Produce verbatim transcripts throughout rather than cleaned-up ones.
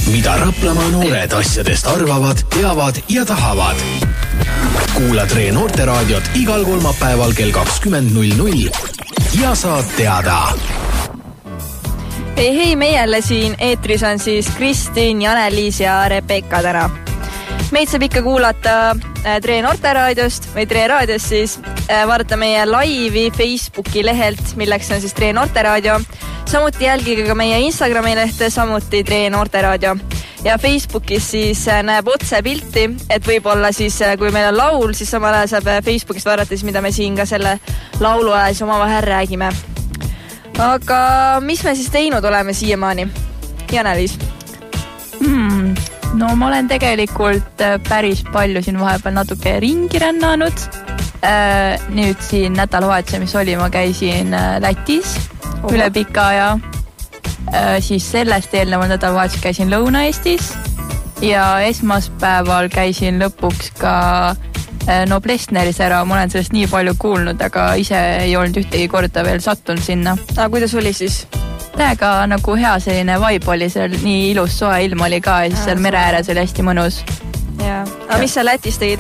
mida Raplamaa noored asjadest arvavad, teavad ja tahavad. Kuula Tre Noorteraadiot igal kolmapäeval kell kakskümmend null null ja saad teada. Hei, hei, me jälle siin eetris on siis Kristin, Janeliis ja Rebecca täna. Meid saab ikka kuulata Tre Noorteraadiost või Tre Raadiost siis. Vaadata meie laivi Facebooki lehelt, milleks on siis Tre Noorteraadio. Samuti jälgige ka meie Instagrami lehte, samuti Tre Noorteraadio. Ja Facebookis siis näeb otse pilti, et võib-olla siis, kui meil on laul, siis samal ajal saab Facebookist vaadata siis, mida me siin ka selle laulu ajal siis oma vahel räägime. Aga mis me siis teinud oleme siiamaani? Janeliis? Hmm, no ma olen tegelikult päris palju siin vahepeal natuke ringi rännanud. Nüüd siin nädalavahetuse, mis oli, ma käisin Lätis Oho. üle pika aja. Siis sellest eelneval nädalavahetus käisin Lõuna-Eestis ja esmaspäeval käisin lõpuks ka Noblessneris ära. Ma olen sellest nii palju kuulnud, aga ise ei olnud ühtegi korda veel sattunud sinna. Aga kuidas oli siis? Tähega nagu hea selline vibe oli seal, nii ilus soe ilm oli ka ja siis seal mere ääres oli hästi mõnus. Ja. Aga mis sa Lätis tegid?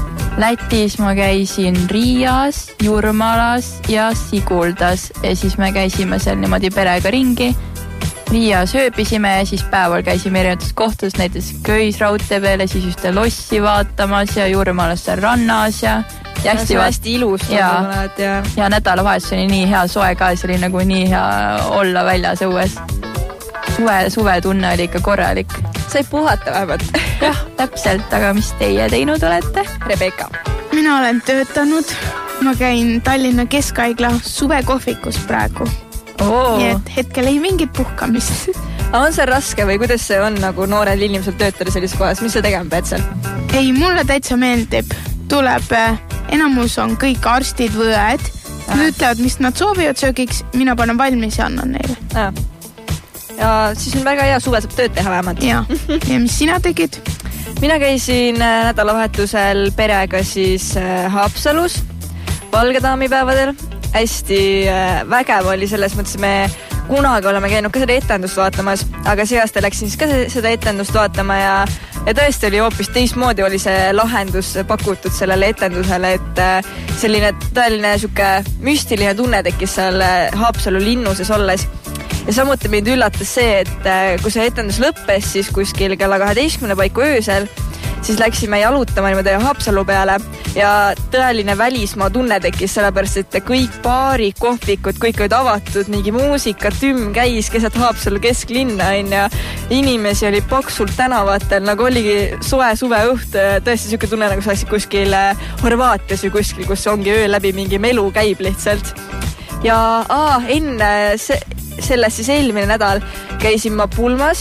Lätis ma käisin Riias, Jurmalas ja Siguldas ja siis me käisime seal niimoodi perega ringi. Riias ööbisime ja siis päeval käisime erinevates kohtades, näiteks Köisraudtee peal ja siis ühte lossi vaatamas ja Jurmalas seal rannas ja, ja hästi, ja hästi ilus. Ja, ja. ja nädalavahetus oli nii hea soe ka, see oli nagu nii hea olla väljas õues. Suve, suve tunne oli ikka korralik. Sai puhata vähemalt. Jah, täpselt, aga mis teie teinud olete? Rebecca. Mina olen töötanud. Ma käin Tallinna Keskhaigla suvekohvikus praegu. Oo. Nii et hetkel ei mingit puhkamist. Aga on see raske või kuidas see on nagu noored inimesed töötada sellises kohas? Mis sa tegema pead seal? Ei, mulle täitsa meeldib. Tuleb, enamus on kõik arstid, võed. Nad ütlevad, mis nad soovivad söögiks. Mina panen valmis ja annan neile. Ja. Ja siis on väga hea, suve saab tööd teha vähemalt. Ja, ja mis sina tegid? Mina käisin nädalavahetusel perega siis Haapsalus Valgedaamipäevadel. Hästi vägev oli selles mõttes, me kunagi oleme käinud ka seda etendust vaatamas, aga see aasta läksin siis ka seda etendust vaatama ja, ja tõesti oli hoopis teistmoodi oli see lahendus pakutud sellele etendusele, et selline tõeline süke müstiline tunne tekkis seal Haapsalu linnuses olles. Ja samuti mind üllatas see, et kui see etendus lõppes, siis kuskil kella kaheteistkümne paiku öösel, siis läksime jalutama niimoodi Haapsalu peale ja tõeline välismaa tunne tekkis sellepärast, et kõik baari, kohvikud, kõik olid avatud, mingi muusika, tüm käis keset Haapsalu kesklinna ja inimesi oli paksult tänavatel, nagu oligi soe suve õht, tõesti siuke tunne, nagu sa läksid kuskil Horvaatias või kuskil, kus ongi öö läbi mingi melu käib lihtsalt. Ja aa, enne see sellest siis eelmine nädal käisin ma pulmas.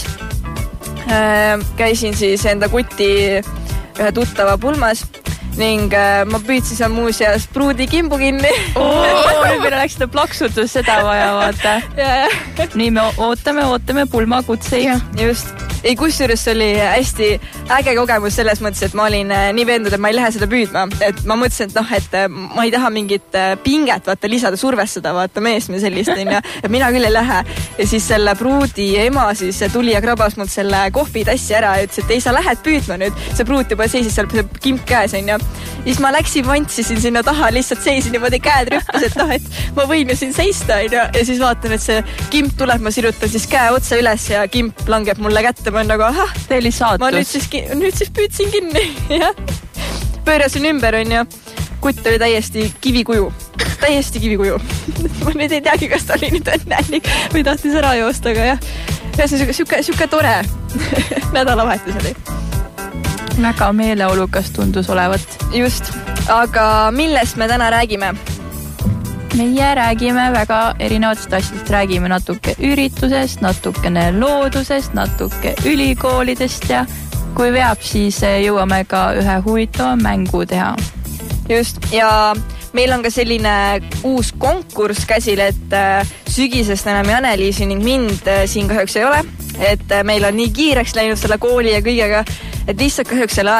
Käisin siis enda kuti ühe tuttava pulmas ning ma püüdsin seal muuseas pruudi kimbu kinni. Oo, nüüd meil oleks seda plaksutus seda vaja vaata. Ja, ja. Nii me ootame, ootame pulma kutseid. Just. Ei, kusjuures oli hästi äge kogemus selles mõttes, et ma olin nii veendunud, et ma ei lähe seda püüdma. Et ma mõtlesin, et noh, et ma ei taha mingit pinget vaata lisada, survestada vaata meest me sellist, ja, et mina küll ei lähe. Ja siis selle pruudi ema siis tuli ja krabas mult selle kohvitassi ära ja ütles, et ei, sa lähed püüdma nüüd. See pruut juba seisis seal kimp käes, ja siis ma läksin, vantsisin sinna taha, lihtsalt seisin niimoodi käed rüppes, et noh, et ma võin ju siin seista, ja, ja siis vaatan, et see kimp tuleb, ma sirutan siis käe otsa üles ja kimp langeb mulle kätte. Ma on nagu, ahah, teili saatus. Ma nüüd siis, nüüd siis püüdsin kinni. Ja. Pöörasin ümber on ja kutt oli täiesti kivikuju. Täiesti kivikuju. Ma nüüd ei teagi, kas ta oli nüüd õnnelik või tahtis ära joosta, aga jah. Ja see on süke, süke tore nädalavahetus oli. Väga meeleolukas tundus olevat. Just. Aga millest me täna räägime? Meie räägime väga erinevatest asjadest, räägime natuke üritusest, natukene loodusest, natuke ülikoolidest ja kui veab, siis jõuame ka ühe huvitava mängu teha. Just, ja meil on ka selline uus konkurss käsil, et sügisest enam Janeliisi ning mind siin kahjuks ei ole, et meil on nii kiireks läinud selle kooli ja kõigega, et lihtsalt kahjuks selle aega.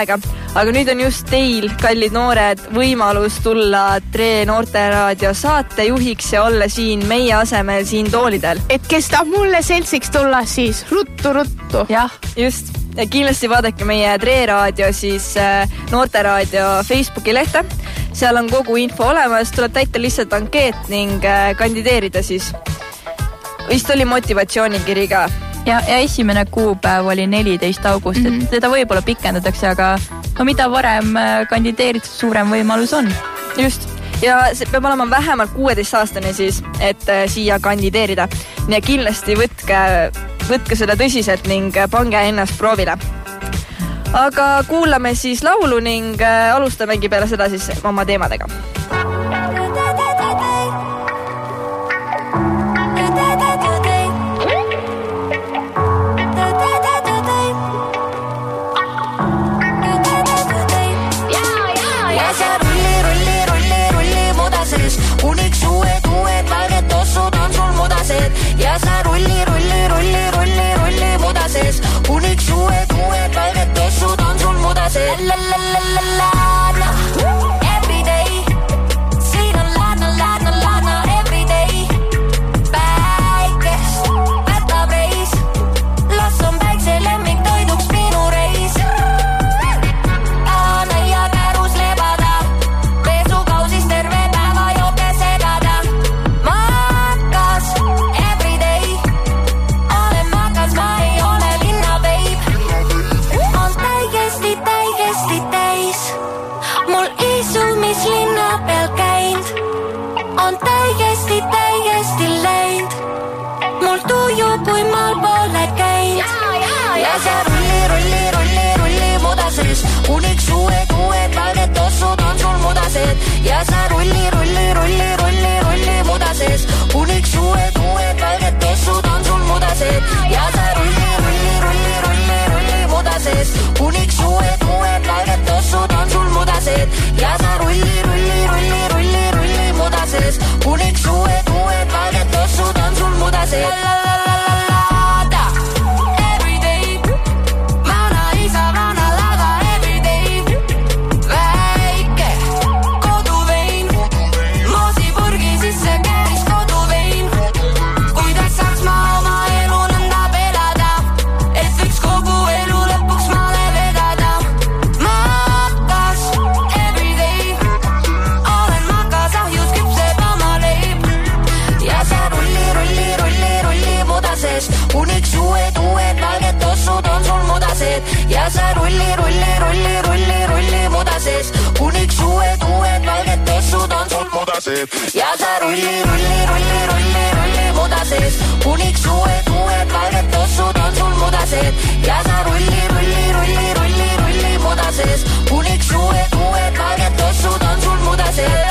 aga nüüd on just teil, kallid noored, võimalus tulla Tre Noorteraadio saatejuhiks ja olla siin meie asemel siin toolidel. Et kes tahab mulle seltsiks tulla, siis ruttu, ruttu. Jah, just. Ja kindlasti vaadake meie Tre Raadio siis Noorteraadio Facebooki lehte. Seal on kogu info olemas, tuleb täita lihtsalt ankeet ning kandideerida siis. Vist oli motivatsioonikiri ka. Ja, ja esimene kuupäev oli neliteist august, mm-hmm. et teda võib-olla pikendatakse, aga no mida varem kandideerid, suurem võimalus on. Just. Ja see peab olema vähemalt kuueteist aastane siis, et siia kandideerida. Ja kindlasti võtke, võtke seda tõsiselt ning pange ennast proovile. Aga kuulame siis laulu ning alustamegi peale seda siis oma teemadega. Ja sa rulli, rulli, rulli, rulli, rulli mudases. Uniks uued, uued valged tossud on sul mudases. La la la la la la every day. Siin on laadna, laadna, laadna every day. Päikest võtab reis. Las on päikse lemmik toiduks minu reis. Aana ja kärus lebada. Pesukausis terve päeva jope segada. Makas ma ei ole linna veib. On täigesti, täigesti täis. Mul isu, mis linna peal käind. On täigesti, täigesti läind. Mul tuju, kui maal pole käind. Ja sa rulli, rulli, rulli, rulli mudases. Uniks uued, uued valged tossud on sul mudased. Ja sa rulli, rulli, rulli, rulli, rulli mudases. Uniks uued, uued valged tossud on sul mudased. Ja sa rulli, rulli, rulli, rulli, rulli mudases. Uniks uued, uued valged tossud on sul mudased. Ja sa rulli, rulli, rulli, rulli, rulli mudases. Uniks uued, uued valged tossud on sul mudased. La la la la la da every day. Vana isa, vana lava every day. Väike koduvein. Moosipurgi sisse käis koduvein. Kuidas saaks ma oma elu nõnda pelada, et võiks kogu elu lõpuks maale vedada. Makas every day. Olen makas, ahjus küpseb oma leib. Ja sa rulli, rulli, rulli, rulli mudases. Uniks uued, uued valged tossud on sul mudased. Ja sa rulli, rulli, rulli, rulli, rulli mudases. Uniks uued, uued valged tossud on sul mudased. Ja sa rulli, rulli, rulli, rulli, rulli mudases. Uniks uued, uued valged tossud on sul mudased. Ja sa rulli, rulli, rulli, rulli, rulli mudases. Uniks uued, uued valged tossud on sul mudased.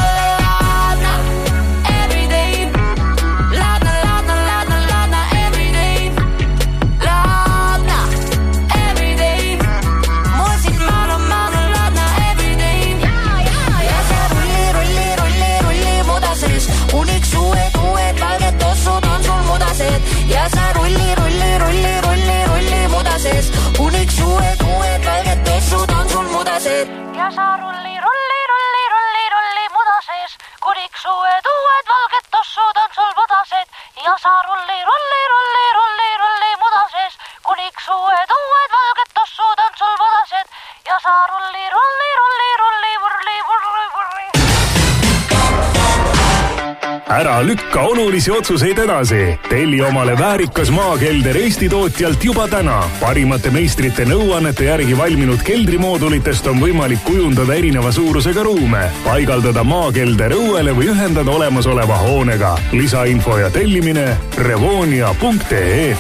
Ja sa rulli, rulli, rulli, rulli, rulli mudases. Uniks uued, uued valged tossud on sul mudased. Ja sa rulli, rulli, rulli, rulli, rulli mudases. Uniks uued, uued valged tossud on sul mudased. Ja sa rulli, rulli, rulli, rulli, rulli mudases. Uniks uued, uued valged tossud on sul mudased. Ja sa rulli, rulli, rulli, rulli, vurli, vurli, vurli. Ära lükka olulisi otsuseid edasi. Telli omale väärikas maakelder Eesti tootjalt juba täna. Parimate meistrite nõuannete järgi valminud keldrimoodulitest on võimalik kujundada erineva suurusega ruume, paigaldada maakelder õuele või ühendada olemasoleva hoonega. Lisainfo ja tellimine revonia punkt ee.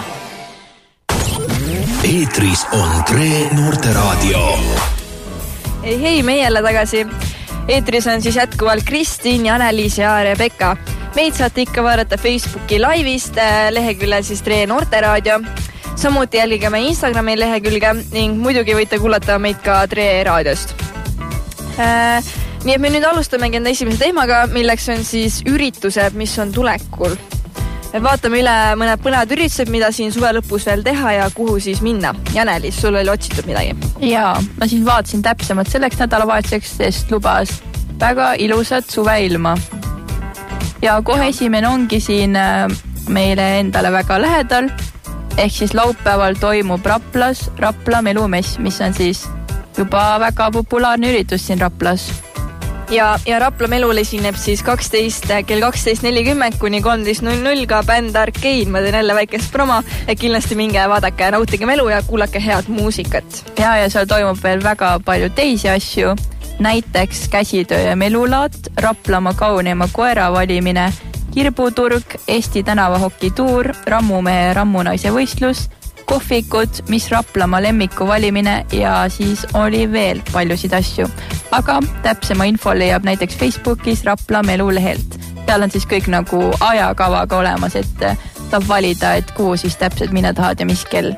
Eetris on Tre Noorteraadio. Hei, hei, meie jälle tagasi. Eetris on siis jätkuvalt Kristin, Anneliis ja Rebecca. Meid saate ikka vaadata Facebooki laivist, leheküljel siis Tre Noorteraadio. Samuti jälgige meie Instagrami lehekülge ning muidugi võite kuulata meid ka Tre Raadiost. Äh, nii et me nüüd alustamegi enda esimese teemaga, milleks on siis üritused, mis on tulekul. vaatame üle mõned põnevad üritused, mida siin suve lõpus veel teha ja kuhu siis minna. Janelis, sul oli otsitud midagi? Jaa, ma siis vaatasin täpsemalt selleks nädalavahetuseks, sest lubas väga ilusat suveilma. Ja kohe esimene ongi siin meile endale väga lähedal, ehk siis laupäeval toimub Raplas Rapla melumess, mis on siis juba väga populaarne üritus siin Raplas. Ja, ja Rapla melul esineb siis kaksteist, kell kaksteist nelikümmend kuni kolmteist null null ka bänd Arcade. Ma teen jälle väikest promo, et kindlasti minge vaadake ja nautige melu ja kuulake head muusikat. Ja, ja seal toimub veel väga palju teisi asju. Näiteks käsitöö ja melulaat, Raplamaa kaunima koera valimine, kirbuturg, Eesti tänavahokituur, rammumehe rammunaise võistlus, kohvikud, mis Raplamaa lemmiku valimine ja siis oli veel paljusid asju. Aga täpsema info leiab näiteks Facebookis Rapla melulehelt. Seal on siis kõik nagu ajakavaga olemas, et saab valida, et kuhu siis täpselt minna tahad ja mis kell.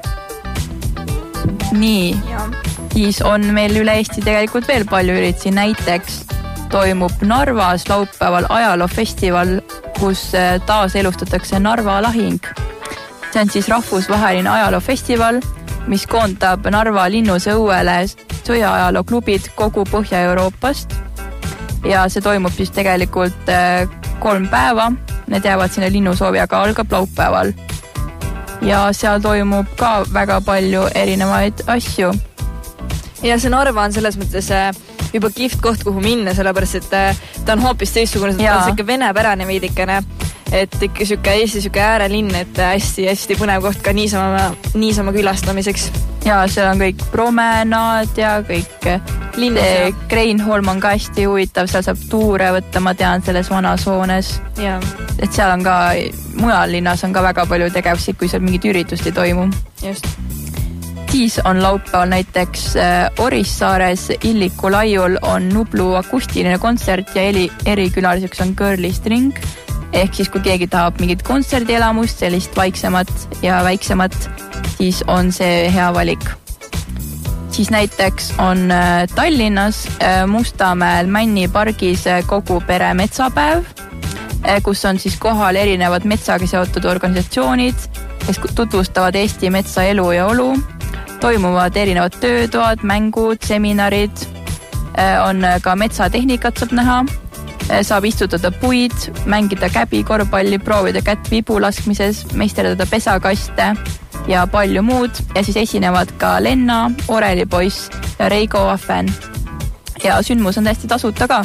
Nii, ja. Siis on meil üle Eesti tegelikult veel palju üritusi. Näiteks toimub Narvas laupäeval ajaloofestival, kus taas elustatakse Narva lahing. See on siis rahvusvaheline ajaloofestival, mis koondab Narva linnuse õuele sõjaajalooklubid kogu Põhja-Euroopast. Ja see toimub siis tegelikult kolm päeva. Need jäävad sinna linnusoovi, aga algab laupäeval. Ja seal toimub ka väga palju erinevaid asju. Ja see Narva on selles mõttes juba kihvt koht, kuhu minna, sellepärast, et ta on hoopis teistsugune, ta on siuke vene pärane veidikene, et ikka siuke Eesti siuke äärelinn, et hästi-hästi põnev koht ka niisama, niisama külastamiseks. Ja seal on kõik promenaad ja kõik linnas. Kreinholm on ka hästi huvitav, seal saab tuure võtta, ma tean, selles vanas hoones. Ja. Et seal on ka, mujal linnas on ka väga palju tegevusi, kui seal mingid üritust ei toimu. Just. Siis on laupäeval näiteks Orissaares Illiku laiul on Nublu akustiline kontsert ja eri, erikülaliseks on Girly String. Ehk siis, kui keegi tahab mingit kontserdielamust, sellist vaiksemat ja väiksemat, siis on see hea valik. Siis näiteks on Tallinnas Mustamäel Männi pargis kogu pere metsapäev, kus on siis kohal erinevad metsaga seotud organisatsioonid, kes tutvustavad Eesti metsa elu ja olu. Toimuvad erinevad töötoad, mängud, seminarid, on ka metsatehnikat saab näha, saab istutada puid, mängida käbi, korvpalli, proovida kätt vibu laskmises, meisterdada pesakaste ja palju muud. Ja siis esinevad ka Lenna, Orelipoiss ja Reigo Affen. Ja sündmus on täiesti tasuta ka.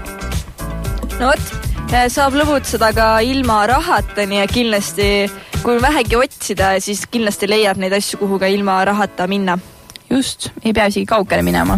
No võt, saab lõbutseda ka ilma rahata, nii ja kindlasti kui vähegi otsida, siis kindlasti leiab neid asju, kuhu ka ilma rahata minna. Just, ei pea isegi kaugele minema.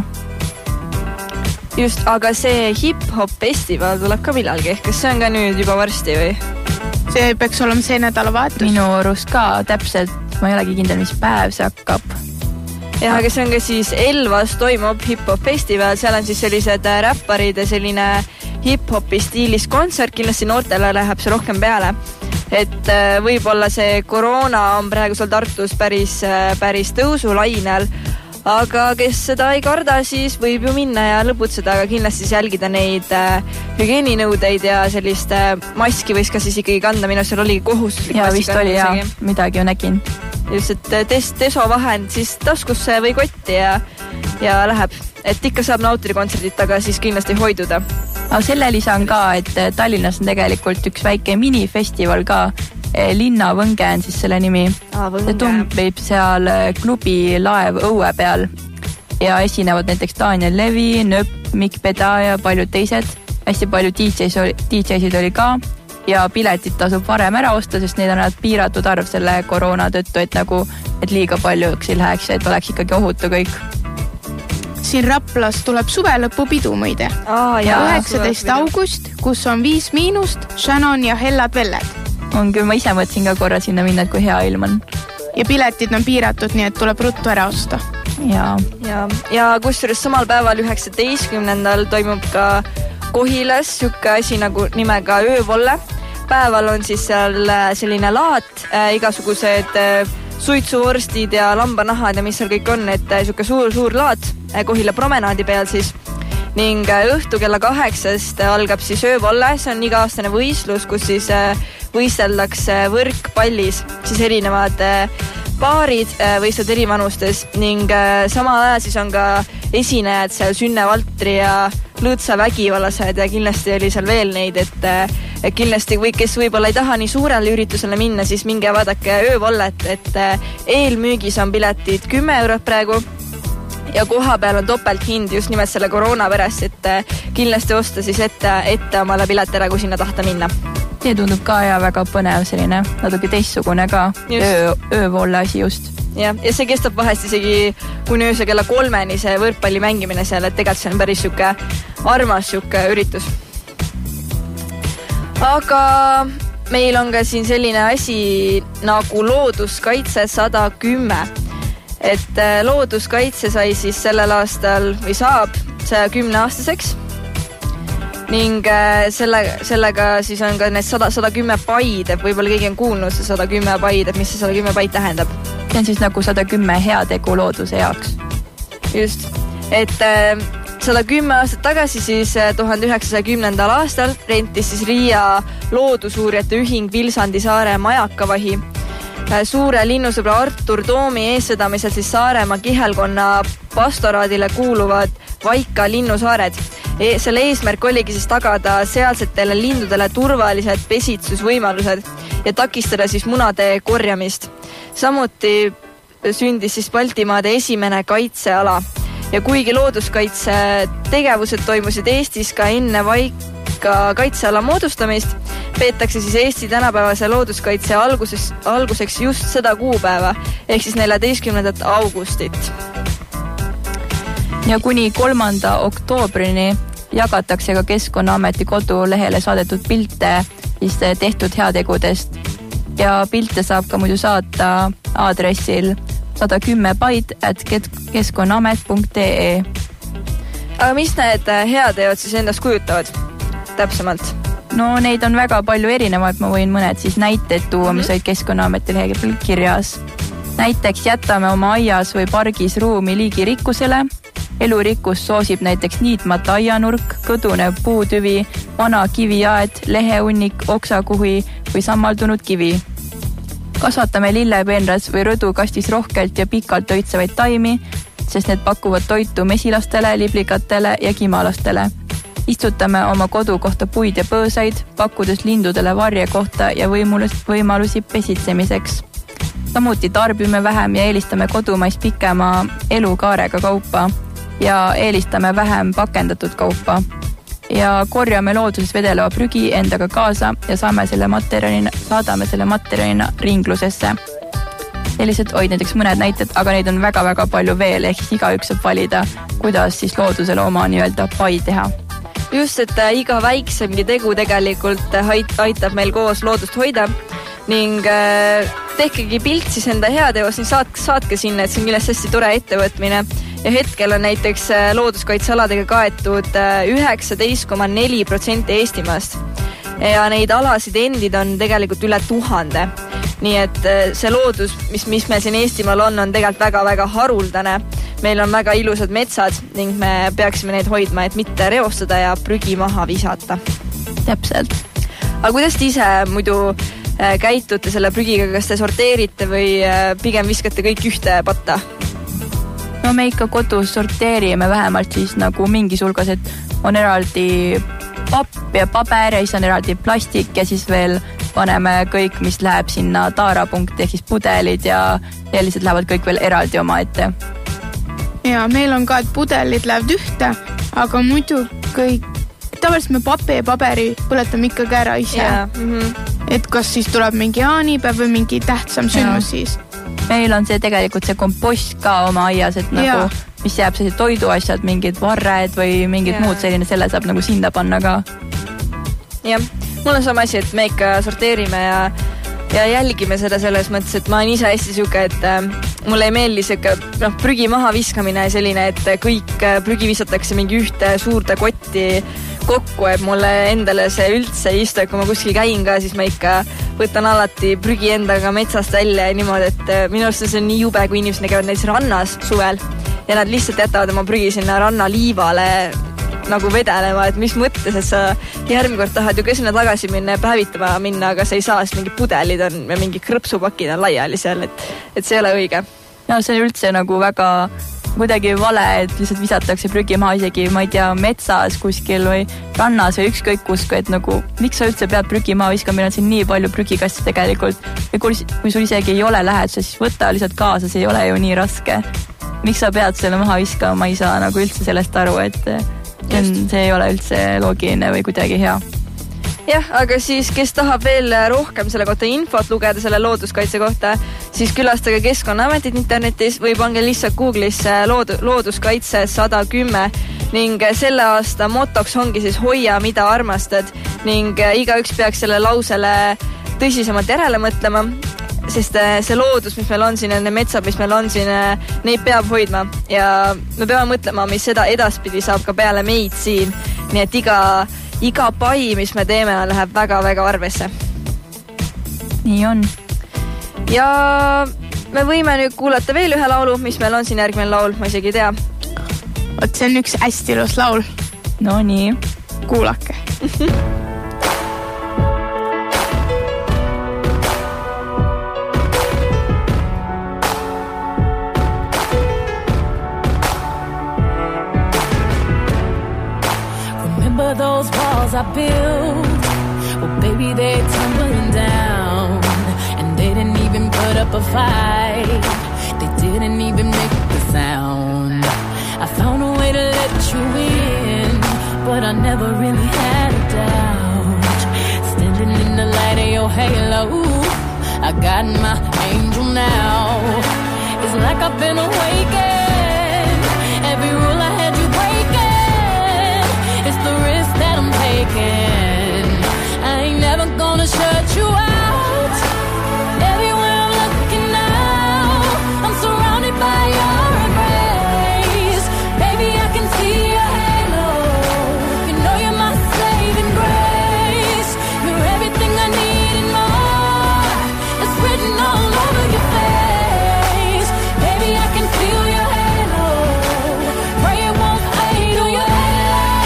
Just, aga see hip-hop festival tuleb ka millalgi. Kas see on ka nüüd juba varsti või? See peaks olema see nädalavahetus. Minu arust ka täpselt, ma ei olegi kindel, mis päev see hakkab. Ja, aga see on ka siis Elvas toimub hip-hop festival, seal on siis sellised räpparid ja selline hip-hopi stiilis kontsert, kindlasti noortele läheb see rohkem peale. Et võib-olla see koroona on praegu seal Tartus päris, päris tõusulainel, aga kes seda ei karda, siis võib ju minna ja lõbutseda, aga kindlasti jälgida neid hügieeninõudeid ja sellist maski võis ka siis ikkagi kanda, minu seal oligi kohustuslik. Ja vist oli ja midagi ju nägin. Just, et tes, desovahend siis taskusse või kotti ja, ja läheb. Et ikka saab nautida kontserdit, aga siis kindlasti hoiduda. Aga selle lisan ka, et Tallinnas on tegelikult üks väike minifestival ka, Linnavõnge on siis selle nimi. Ah, see tumbib seal klubi laev õue peal ja esinevad näiteks Daniel Levi, Nöpp, Mikk Peda ja paljud teised. Hästi palju D J's oli, D J'sid oli ka ja piletit tasub varem ära osta, sest neid on piiratud arv selle koroona tõttu, et nagu, et liiga paljuks ei läheks, et oleks ikkagi ohutu kõik. Siin Raplas tuleb suvelõpu pidu muide. Aa, ja, üheksateist august, kus on viis miinust, Shannon ja Hellad Velled. On küll, ma ise mõtlesin ka korra sinna minna, et kui hea ilm on. Ja piletid on piiratud, nii et tuleb ruttu ära osta. Ja, ja, ja kusjuures samal päeval üheksateistkümnendal toimub ka Kohilas siuke asi nagu nimega Öövolle. Päeval on siis seal selline laat, äh, igasugused äh, suitsuvorstid ja lambanahad ja mis seal kõik on, et äh, siuke suur-suur laat äh, Kohila promenaadi peal siis. Ning õhtu kella kaheksast algab siis Öövolle, see on iga-aastane võistlus, kus siis võisteldakse võrkpallis, siis erinevad paarid võistlevad eri vanustes ning samal ajal siis on ka esinejad seal Sünne Valtri ja Lõõtsa vägivallased ja kindlasti oli seal veel neid, et, et kindlasti või kes võib-olla ei taha nii suurele üritusele minna, siis minge vaadake öövallet, et eelmüügis on piletid kümme eurot praegu ja koha peal on topelt hind just nimelt selle koroona pärast, et kindlasti osta siis ette, ette omale pilet ära, kui sinna tahta minna. See tundub ka ja väga põnev selline, natuke teistsugune ka öö, öövolle asi just. Ja, ja see kestab vahest isegi kuni ööse kella kolmeni see võrkpalli mängimine seal, et tegelikult see on päris siuke armas siuke üritus. Aga meil on ka siin selline asi nagu looduskaitse sada kümme. Et looduskaitse sai siis sellel aastal või saab saja kümne aastaseks ning selle, sellega siis on ka need sada, sada kümme paid, et võib-olla keegi on kuulnud see sada kümme paid, et mis see sada kümme paid tähendab. See on siis nagu sada kümme heategu looduse jaoks. Just, et sada kümme aastat tagasi siis tuhande üheksasaja kümnendal aastal rentis siis Riia loodusuurijate ühing Vilsandi saare majakavahi suure linnusõbra Artur Toomi eessedamisel siis Saaremaa kihelkonna pastoraadile kuuluvad Vaika linnusaared. E- selle eesmärk oligi siis tagada sealsetele lindudele turvalised pesitsusvõimalused ja takistada siis munade korjamist. Samuti sündis siis Baltimaade esimene kaitseala ja kuigi looduskaitse tegevused toimusid Eestis ka enne Vaika kaitseala moodustamist, peetakse siis Eesti tänapäevase looduskaitse alguses, alguseks just seda kuupäeva ehk siis neljateistkümnendat augustit. Ja kuni kolmanda oktoobrini jagatakse ka Keskkonnaameti kodulehele saadetud pilte siis tehtud heategudest ja pilte saab ka muidu saata aadressil sada kümme paid at keskkonnaamet punkt ee. Aga mis need heateod siis endast kujutavad täpsemalt? No neid on väga palju erinevaid, ma võin mõned siis näiteid tuua, mis olid Keskkonnaameti leheküljel kirjas. Näiteks jätame oma aias või pargis ruumi liigirikkusele. Elurikkus soosib näiteks niitmata aianurk, kõdunev puutüvi, vana kiviaed, lehehunnik, oksakuhi või sammaldunud kivi. Kasvatame lillepeenras või rõdukastis rohkelt ja pikalt õitsevaid taimi, sest need pakuvad toitu mesilastele, liblikatele ja kimalastele. Istutame oma kodu kohta puid ja põõsaid, pakkudes lindudele varje kohta ja võimalusi pesitsemiseks. Samuti tarbime vähem ja eelistame kodumaist pikema elukaarega kaupa ja eelistame vähem pakendatud kaupa. Ja korjame looduses vedeleva prügi endaga kaasa ja saame selle materjalina, saadame selle materjalina ringlusesse. Sellised olid näiteks mõned näited, aga neid on väga-väga palju veel, ehk siis igaüks saab valida, kuidas siis loodusele oma nii-öelda pai teha. Just, et iga väiksemgi tegu tegelikult aitab meil koos loodust hoida ning tehkegi pilt siis enda heateos, nii saat, saatke sinna, et see on kindlasti hästi tore ettevõtmine ja hetkel on näiteks looduskaitsealadega kaetud üheksateist koma neli protsenti Eestimaast ja neid alasid endid on tegelikult üle tuhande. Nii et see loodus, mis, mis meil siin Eestimaal on, on tegelikult väga-väga haruldane. Meil on väga ilusad metsad ning me peaksime neid hoidma, et mitte reostada ja prügi maha visata. Täpselt. Aga kuidas te ise muidu käitute selle prügiga, kas te sorteerite või pigem viskate kõik ühte patta? No me ikka kodus sorteerime vähemalt siis nagu mingis hulgas, et on eraldi papp ja paber ja siis on eraldi plastik ja siis veel paneme kõik, mis läheb sinna taarapunkti ehk siis pudelid ja sellised lähevad kõik veel eraldi oma ette. Ja meil on ka, et pudelid lähevad ühte, aga muidu kõik, tavaliselt me papi ja paberi põletame ikkagi ära ise. Yeah. Mm-hmm. Et kas siis tuleb mingi jaanipäev või mingi tähtsam sündmus siis? Meil on see tegelikult see kompost ka oma aias, et nagu, ja. Mis jääb sellised toiduasjad, mingid varred või mingid ja. Muud selline, selle saab nagu sinna panna ka. Jah, mul on sama asi, et me ikka sorteerime ja, ja jälgime seda selles mõttes, et ma olen ise hästi siuke, et äh, mulle ei meeldi siuke no, prügi maha viskamine selline, et kõik prügi visatakse mingi ühte suurde kotti kokku, et mulle endale see üldse ei istu, et kui ma kuskil käin ka, siis ma ikka võtan alati prügi endaga metsast välja ja niimoodi, et minu arust see on nii jube, kui inimesed käivad näiteks rannas suvel ja nad lihtsalt jätavad oma prügi sinna ranna liivale nagu vedelema, et mis mõttes, et sa järgmine kord tahad ju ka sinna tagasi minna ja päevitama minna, aga sa ei saa, sest mingid pudelid on ja mingid krõpsupakid on laiali seal, et, et see ei ole õige. No see on üldse nagu väga kuidagi vale, et lihtsalt visatakse prügi maha isegi, ma ei tea, metsas kuskil või rannas või ükskõik kus, et nagu miks sa üldse pead prügi maha viskama, meil on siin nii palju prügikaste tegelikult ja kui, kui sul isegi ei ole läheduses, siis võta lihtsalt kaasa, see ei ole ju nii raske. Miks sa pead selle maha viskama, ma ei saa nagu üldse sellest aru, et see, on, see ei ole üldse loogiline või kuidagi hea. Jah, aga siis, kes tahab veel rohkem selle kohta infot lugeda selle looduskaitse kohta, siis külastage Keskkonnaametit internetis või pange lihtsalt Google'isse lood, looduskaitse sada kümme ning selle aasta motoks ongi siis hoia, mida armastad ning igaüks peaks selle lausele tõsisemalt järele mõtlema, sest see loodus, mis meil on siin, need metsad, mis meil on siin, neid peab hoidma ja me peame mõtlema, mis seda edaspidi saab ka peale meid siin, nii et iga Iga pai, mis me teeme, läheb väga-väga arvesse. Nii on. Ja me võime nüüd kuulata veel ühe laulu, mis meil on siin järgmine laul, ma isegi ei tea. Oot, see on üks hästi ilus laul. No nii. Kuulake. Those walls I built, well baby they're tumbling down, and they didn't even put up a fight, they didn't even make the sound. I found a way to let you in, but I never really had a doubt. Standing in the light of your halo, I got my angel now. It's like I've been awakened, every rule I had you breaking. It's the risk that I'm taking. I ain't never gonna shut you out. Everywhere I'm looking now, I'm surrounded by your embrace. Baby, I can see your halo. You know you're my saving grace. You're everything I need and more. It's written all over your face. Baby, I can feel your halo. Pray it won't fade on your halo.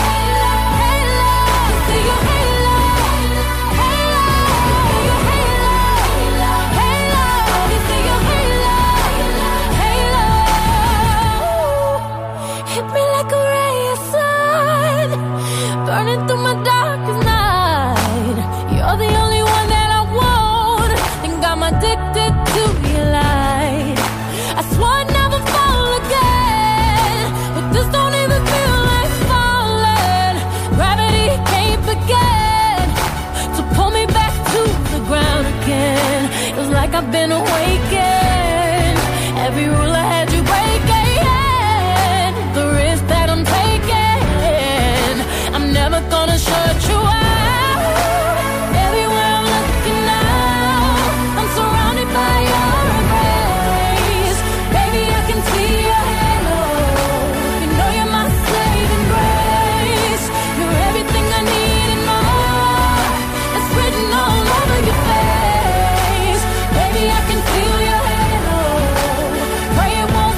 Burning through my darkest night. You're the only one that I want. Think I'm addicted to your light. I swore I'd never fall again, but this don't even feel like falling. Gravity can't begin to pull me back to the ground again. It's like I've been awakened. Every rule I had you breaking. The risk that I'm taking, I'm never gonna shut you out. Everywhere I'm looking now, I'm surrounded by your embrace. Baby, I can see your halo. You know you're my saving grace. You're everything I need and more. It's written all over your face. Baby, I can feel your halo. Pray it won't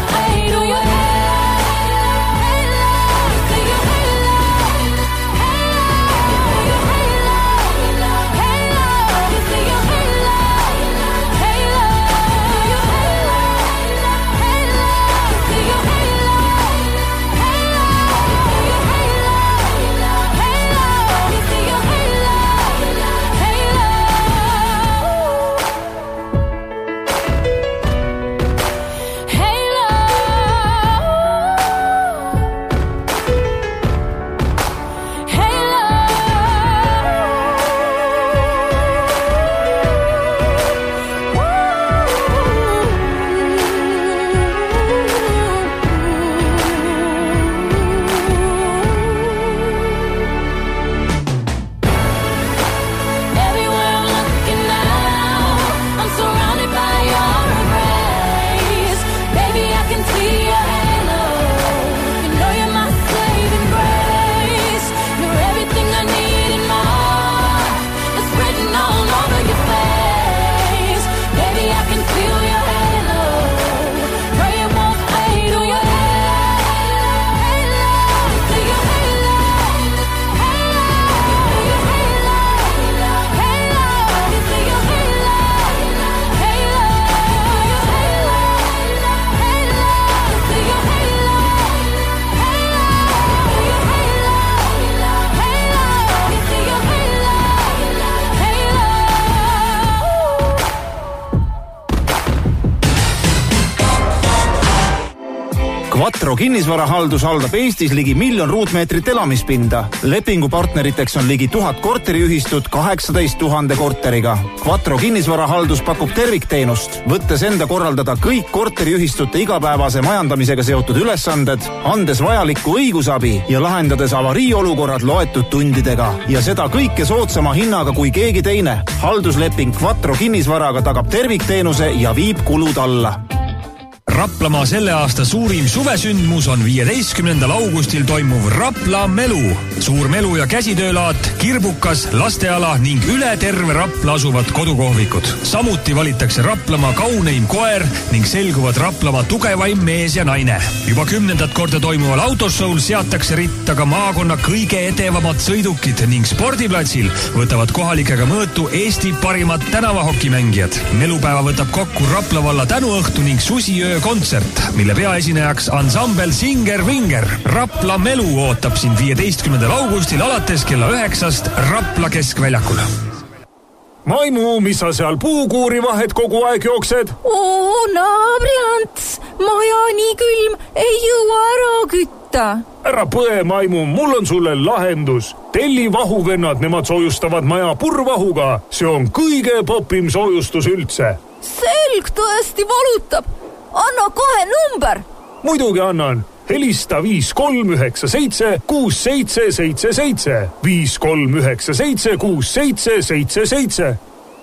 Quattro kinnisvarahaldus haldab Eestis ligi miljon ruutmeetrit elamispinda. Lepingupartneriteks on ligi tuhat korteriühistut kaheksateist tuhande korteriga. Quattro kinnisvarahaldus pakub tervikteenust, võttes enda korraldada kõik korteriühistute igapäevase majandamisega seotud ülesanded, andes vajalikku õigusabi ja lahendades avariiolukorrad loetud tundidega. Ja seda kõike soodsama hinnaga kui keegi teine. Haldusleping Quattro kinnisvaraga tagab tervikteenuse ja viib kulud alla. Raplamaa selle aasta suurim suvesündmus on viieteistkümnendal augustil toimuv Rapla Melu. Suur melu ja käsitöölaat, kirbukas, lasteala ning üle terve Rapla asuvad kodukohvikud. Samuti valitakse Raplamaa kauneim koer ning selguvad Raplamaa tugevaim mees ja naine. Juba kümnendat korda toimuval autoshowl seatakse ritta ka maakonna kõige edevamad sõidukid ning spordiplatsil võtavad kohalikega mõõtu Eesti parimad tänavahokimängijad. Melupäeva võtab kokku Rapla valla tänuõhtu ning susiöö kontsert, mille peaesinejaks ansambel Singer Vinger. Rapla Melu ootab sind viieteistkümnendal augustil alates kella üheksast Rapla keskväljakul. Maimu, mis sa seal puukuuri vahet kogu aeg jooksed? Oo, naabriants, maja nii külm, ei jõua ära kütta. Ära põe, Maimu, mul on sulle lahendus. Telli vahuvennad, nemad soojustavad maja purvahuga. See on kõige popim soojustus üldse. Selg tõesti valutab. Anna kohe number. Muidugi annan. Helista viis kolm üheksa seitse kuus seitse seitse seitse. viis kolm üheksa seitse kuus seitse seitse seitse.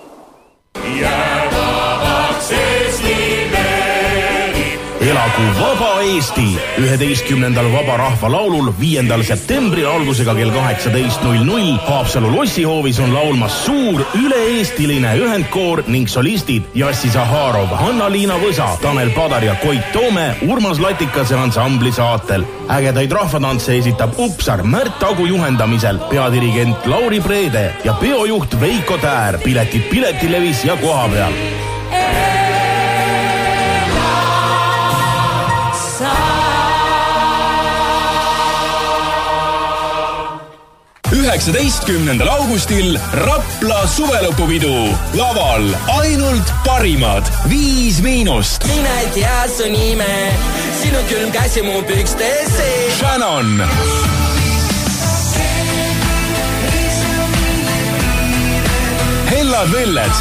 Jäävavaks Eesti meri. Elagu Vaba Eesti. üheteistkümnendal Vaba Rahva laulul viiendal septembril algusega kell kaheksateist null null Haapsalu lossihoovis on laulmas suur üle-eestiline ühendkoor ning solistid Jassi Zaharov, Hanna-Liina Võsa, Tanel Padar ja Koit Toome Urmas Latikase ansambli saatel. Ägedaid rahvatantse esitab Upsar Märt Agu juhendamisel, peadirigent Lauri Preede ja peojuht Veiko Täär. Piletid Piletilevis ja koha peal. üheksateistkümnendal augustil Rapla suvelõpupidu. Laval ainult parimad. Viis miinust. Nimed ja su nime. Sinu külm käsi mu pükstesse. Shannon. Hellad Velled.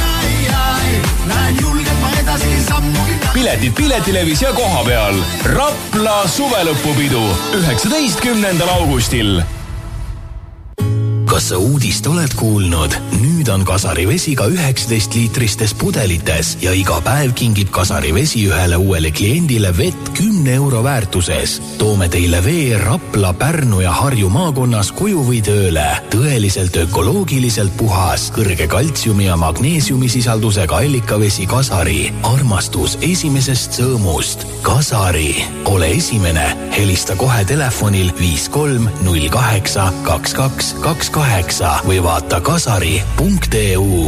Piletid Piletilevis ja koha peal. Rapla suvelõpupidu. üheksateistkümnendal augustil. Kas sa uudist oled kuulnud? Nüüd on Kasari vesi ka üheksateist liitristes pudelites ja iga päev kingib Kasari vesi ühele uuele kliendile vett kümne euro väärtuses. Toome teile vee Rapla, Pärnu ja Harju maakonnas koju või tööle. Tõeliselt ökoloogiliselt puhas, kõrge kaltsiumi ja magneesiumi sisaldusega allikavesi Kasari. Armastus esimesest sõõmust. Kasari. Ole esimene. Helista kohe telefonil viis kolm null kaheksa kaks kaks kaks kaheksa või vaata kasari punkt e u.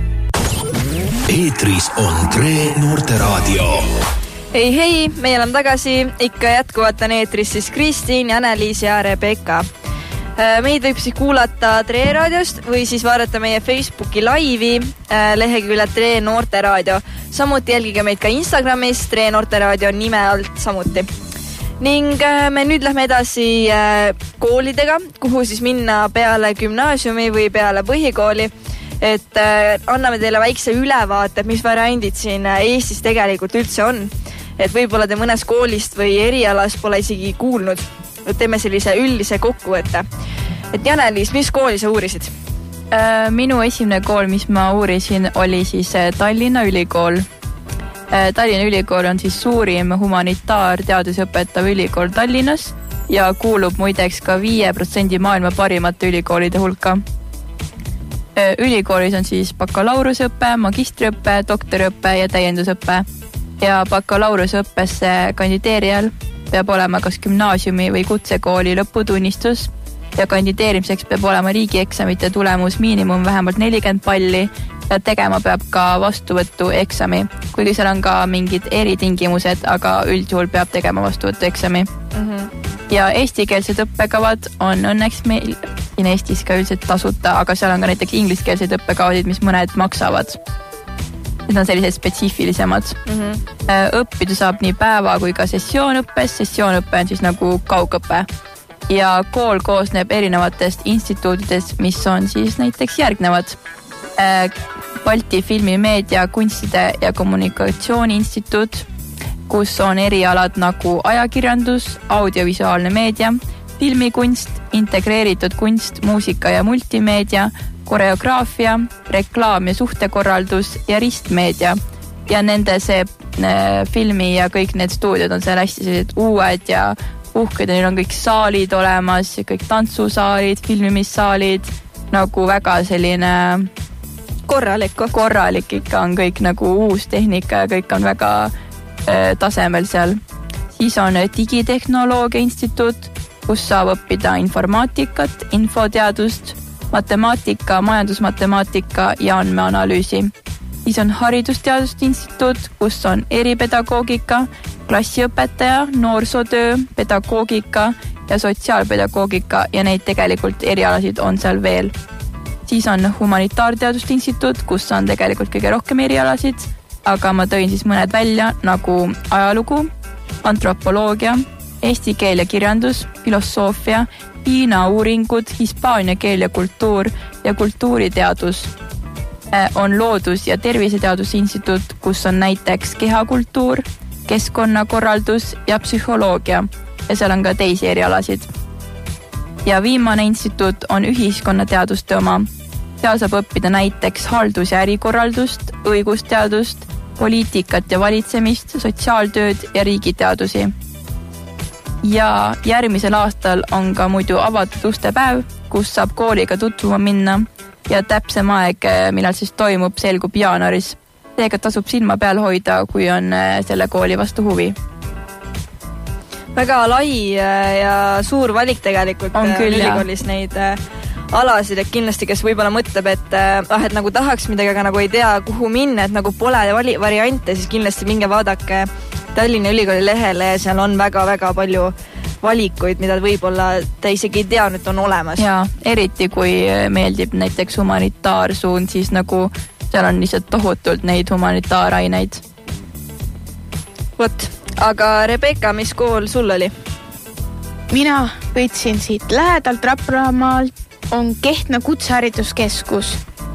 Eetris on Tre Noorteraadio. Hei, hei, meil on tagasi. Ikka jätkuvalt on eetris siis Kristiin, Anneliis ja Rebecca. Meid võib siis kuulata Tre raadiost või siis vaadata meie Facebooki laivi leheküljel Tre Noorteraadio. Samuti jälgige meid ka Instagramis Tre Noorteraadio nime alt samuti. Ning me nüüd lähme edasi koolidega, kuhu siis minna peale gümnaasiumi või peale põhikooli. Et anname teile väikse ülevaate, mis variandid siin Eestis tegelikult üldse on. Et võib-olla te mõnes koolist või erialas pole isegi kuulnud. Teeme sellise üldise kokkuvõtte. Et Janeliis, mis kooli sa uurisid? Minu esimene kool, mis ma uurisin, oli siis Tallinna Ülikool. Tallinna Ülikool on siis suurim humanitaarteadusi õpetav ülikool Tallinnas ja kuulub muideks ka viie protsendi maailma parimate ülikoolide hulka. Ülikoolis on siis bakalaureusõppe, magistriõppe, doktoriõppe ja täiendusõppe. Ja bakalaureusõppesse kandideerijal peab olema kas gümnaasiumi või kutsekooli lõputunnistus ja kandideerimiseks peab olema riigieksamite tulemus miinimum vähemalt nelikümmend palli ja tegema peab ka vastuvõtu eksami, kuigi seal on ka mingid eritingimused, aga üldjuhul peab tegema vastuvõtu eksami. Mm-hmm. Ja eestikeelsed õppekavad on õnneks meil siin Eestis ka üldiselt tasuta, aga seal on ka näiteks ingliskeelsed õppekavad, mis mõned maksavad. need on sellised spetsiifilisemad. Mm-hmm. Õppida saab nii päeva kui ka sessioonõppes. Sessioonõppe on siis nagu kaugõppe. Ja kool koosneb erinevatest instituudidest, mis on siis näiteks järgnevad. Balti filmimeedia, kunstide ja kommunikatsiooni instituut, kus on erialad nagu ajakirjandus, audiovisuaalne meedia, filmikunst, integreeritud kunst, muusika ja multimeedia, koreograafia, reklaam ja suhtekorraldus ja ristmeedia. Ja nende see filmi ja kõik need stuudiod on seal hästi sellised uued ja uhked ja neil on kõik saalid olemas, kõik tantsusaalid, filmimissaalid, nagu väga selline korralik. Korralik ikka on kõik nagu uus tehnika ja kõik on väga äh, tasemel seal. Siis on digitehnoloogia instituut, kus saab õppida informaatikat, infoteadust, matemaatika, majandusmatemaatika ja andmeanalüüsi. Siis on haridusteaduste instituut, kus on eripedagoogika, klassiõpetaja, noorsootöö, pedagoogika ja sotsiaalpedagoogika ja neid tegelikult erialasid on seal veel. Siis on humanitaarteaduste instituut, kus on tegelikult kõige rohkem erialasid, aga ma tõin siis mõned välja nagu ajalugu, antropoloogia, eesti keel ja kirjandus, filosoofia, Hiina uuringud, hispaania keel ja kultuur ja kultuuriteadus. On loodus- ja terviseteaduse instituut, kus on näiteks kehakultuur, keskkonnakorraldus ja psühholoogia ja seal on ka teisi erialasid. Ja viimane instituut on ühiskonnateaduste oma. Seal saab õppida näiteks haldus- ja ärikorraldust, õigusteadust, poliitikat ja valitsemist, sotsiaaltööd ja riigiteadusi. Ja järgmisel aastal on ka muidu avatud uste päev, kus saab kooliga tutvuma minna ja täpsem aeg, millal siis toimub, selgub jaanuaris. Seega tasub silma peal hoida, kui on selle kooli vastu huvi. Väga lai ja suur valik tegelikult on küll, ülikoolis neid alasid, et kindlasti, kes võib-olla mõtleb, et, ah, et nagu tahaks midagi, aga nagu ei tea, kuhu minna, et nagu pole vali, variante, siis kindlasti minge vaadake Tallinna Ülikooli lehele ja seal on väga-väga palju valikuid, mida võib-olla te isegi ei tea, nüüd on olemas. Ja eriti kui meeldib näiteks humanitaarsuund, siis nagu seal on lihtsalt tohutult neid humanitaaraineid. Vot, aga Rebecca, mis kool sul oli? Mina võtsin siit lähedalt Raplamaalt, on Kehtna kutsehariduskeskus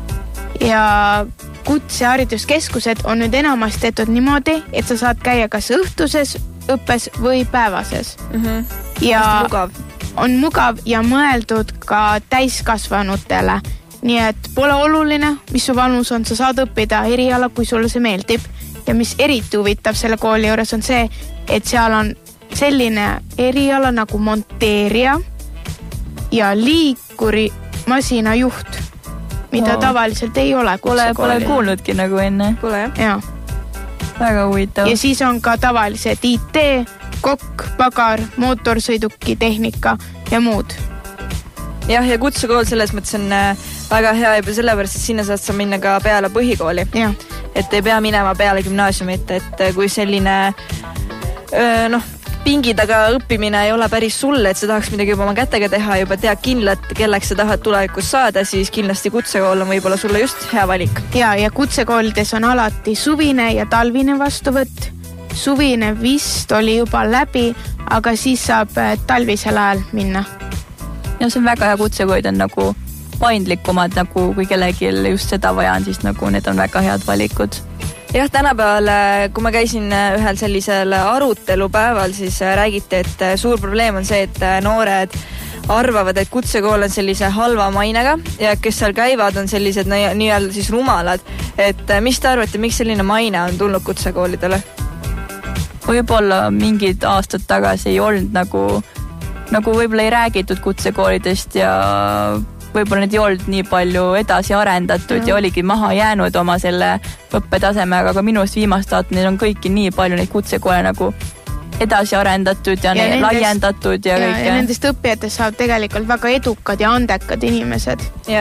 ja kutsehariduskeskused on nüüd enamasti tehtud niimoodi, et sa saad käia kas õhtuses õppes või päevases. Mm-hmm. Ja mugav. on mugav ja mõeldud ka täiskasvanutele. Nii et pole oluline, mis su vanus on, sa saad õppida eriala, kui sulle see meeldib. Ja mis eriti huvitav selle kooli juures on see, et seal on selline eriala nagu monteerija ja liikuri masina juht, mida wow. tavaliselt ei ole. Pole, pole kuulnudki nagu enne. Pole, jah. Ja. Väga huvitav. Ja siis on ka tavalised I T, kokk, pagar, mootorsõiduki tehnika ja muud. Jah, ja kutsekool selles mõttes on väga hea juba sellepärast, et sinna saad sa minna ka peale põhikooli. Ja. Et ei pea minema peale gümnaasiumit, et kui selline öö, noh, pingi taga õppimine ei ole päris sulle, et sa tahaks midagi juba oma kätega teha, juba tead kindlalt, kelleks sa tahad tulevikus saada, siis kindlasti kutsekool on võib-olla sulle just hea valik. Ja, ja kutsekoolides on alati suvine ja talvine vastuvõtt. Suvine vist oli juba läbi, aga siis saab talvisel ajal minna. Ja see on väga hea, kutsekoolid on nagu paindlikumad, nagu kui kellegi just seda vaja on, siis nagu need on väga head valikud. Jah, tänapäeval, kui ma käisin ühel sellisel arutelupäeval, siis räägiti, et suur probleem on see, et noored arvavad, et kutsekool on sellise halva mainega ja kes seal käivad, on sellised nii-öelda siis rumalad. Et mis te arvate, miks selline maine on tulnud kutsekoolidele? Võib-olla mingid aastad tagasi ei olnud nagu, nagu võib-olla ei räägitud kutsekoolidest ja võib-olla need ei olnud nii palju edasi arendatud mm. ja oligi maha jäänud oma selle õppetasemega, aga minust viimast aastat neil on kõiki nii palju neid kutsekoole nagu edasi arendatud ja, ja nendest, laiendatud ja, ja kõik. Ja nendest õppijatest saab tegelikult väga edukad ja andekad inimesed. Ja,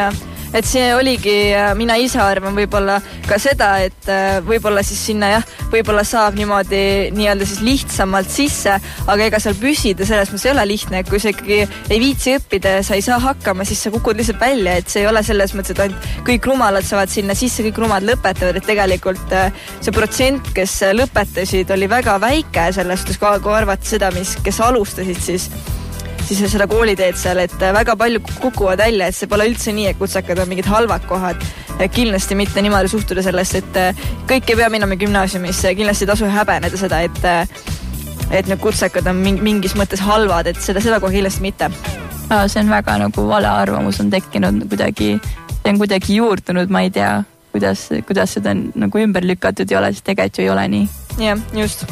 et see oligi, mina ise arvan võib-olla ka seda, et võib-olla siis sinna jah, võib-olla saab niimoodi nii-öelda siis lihtsamalt sisse, aga ega seal püsida selles mõttes ei ole lihtne, et kui sa ikkagi ei viitsi õppida ja sa ei saa hakkama, siis sa kukud lihtsalt välja, et see ei ole selles mõttes, et ainult kõik rumalad saavad sinna sisse, kõik rumalad lõpetavad, et tegelikult see protsent, kes lõpetasid, oli väga väike selles suhtes, kui arvata seda, mis, kes alustasid siis siis seda kooliteed seal, et väga palju kukuvad välja, et see pole üldse nii, et kutsakad on mingid halvad kohad. Kindlasti mitte niimoodi suhtuda sellest, et kõik ei pea minema gümnaasiumisse, kindlasti tasu häbeneda seda, et, et need kutsakad on mingis mõttes halvad, et seda, seda kohe kindlasti mitte. See on väga nagu vale arvamus on tekkinud kuidagi, see on kuidagi juurdunud, ma ei tea, kuidas, kuidas seda on nagu ümber lükatud ei ole, siis tegelikult ju ei ole nii. Jah, just.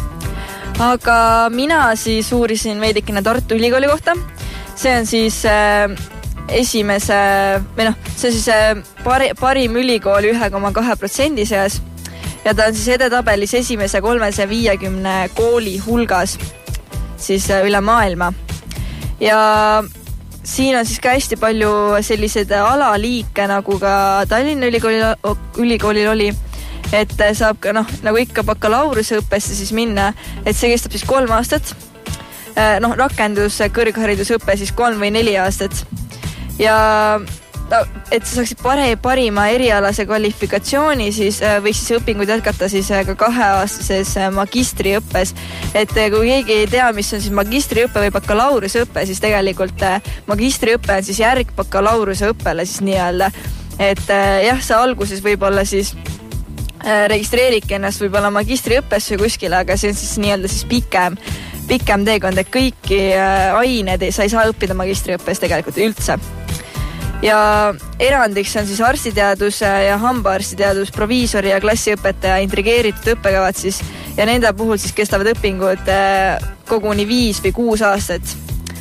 Aga mina siis uurisin veidikene Tartu Ülikooli kohta. See on siis äh, esimese, või noh, see on siis äh, pari, parim ülikool üks koma kaks protsendi seas ja ta on siis edetabelis esimese kolmesaja viiekümne kooli hulgas siis äh, üle maailma. Ja siin on siis ka hästi palju sellised alaliike, nagu ka Tallinna Ülikoolil, ülikoolil oli, et saab ka noh, nagu ikka bakalaureuse õppesse siis minna, et see kestab siis kolm aastat. Noh, rakendus kõrgharidusõppe siis kolm või neli aastat. Ja no, et sa saaksid pare, parima erialase kvalifikatsiooni, siis võiks siis õpingud jätkata siis ka kaheaastases magistriõppes. Et kui keegi ei tea, mis on siis magistriõppe või bakalaureusõppe, siis tegelikult magistriõppe on siis järg bakalaureusõppele siis nii-öelda. Et jah, see alguses võib olla siis registreerike ennast võib-olla magistriõppesse kuskile, aga see on siis nii-öelda siis pikem, pikem teekond, et kõiki ained sa ei saa õppida magistriõppes tegelikult üldse. Ja erandiks on siis arstiteadus ja hambaarstiteadus, proviisori ja klassiõpetaja intrigeeritud õppekavad siis ja nende puhul siis kestavad õpingud koguni viis või kuus aastat.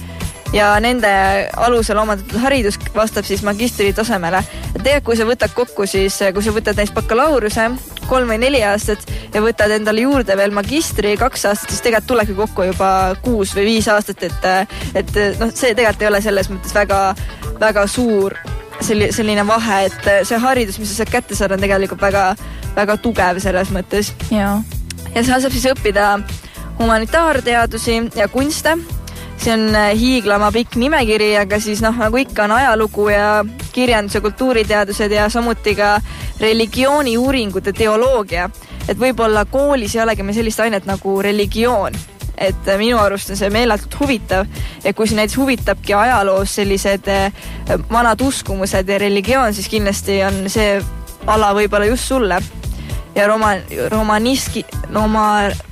Ja nende alusel omandatud haridus vastab siis magistri tasemele. Tegelikult, kui sa võtad kokku, siis kui sa võtad näist bakalaureuse kolm või neli aastat ja võtad endale juurde veel magistri kaks aastat, siis tegelikult tulebki kokku juba kuus või viis aastat, et, et noh, see tegelikult ei ole selles mõttes väga, väga suur selline vahe, et see haridus, mis sa saad kätte saada, on tegelikult väga, väga tugev selles mõttes. Ja. Ja seal saab siis õppida humanitaarteadusi ja kunste. See on hiiglama pikk nimekiri, aga siis noh, nagu ikka on ajalugu ja kirjandus- ja kultuuriteadused ja samuti ka religiooni uuringud ja teoloogia. Et võib-olla koolis ei olegi meil sellist ainet nagu religioon. Et minu arust on see meeletult huvitav. Ja kui see näiteks huvitabki ajaloos sellised vanad uskumused ja religioon, siis kindlasti on see ala võib-olla just sulle. Ja roma, romaniski, roma,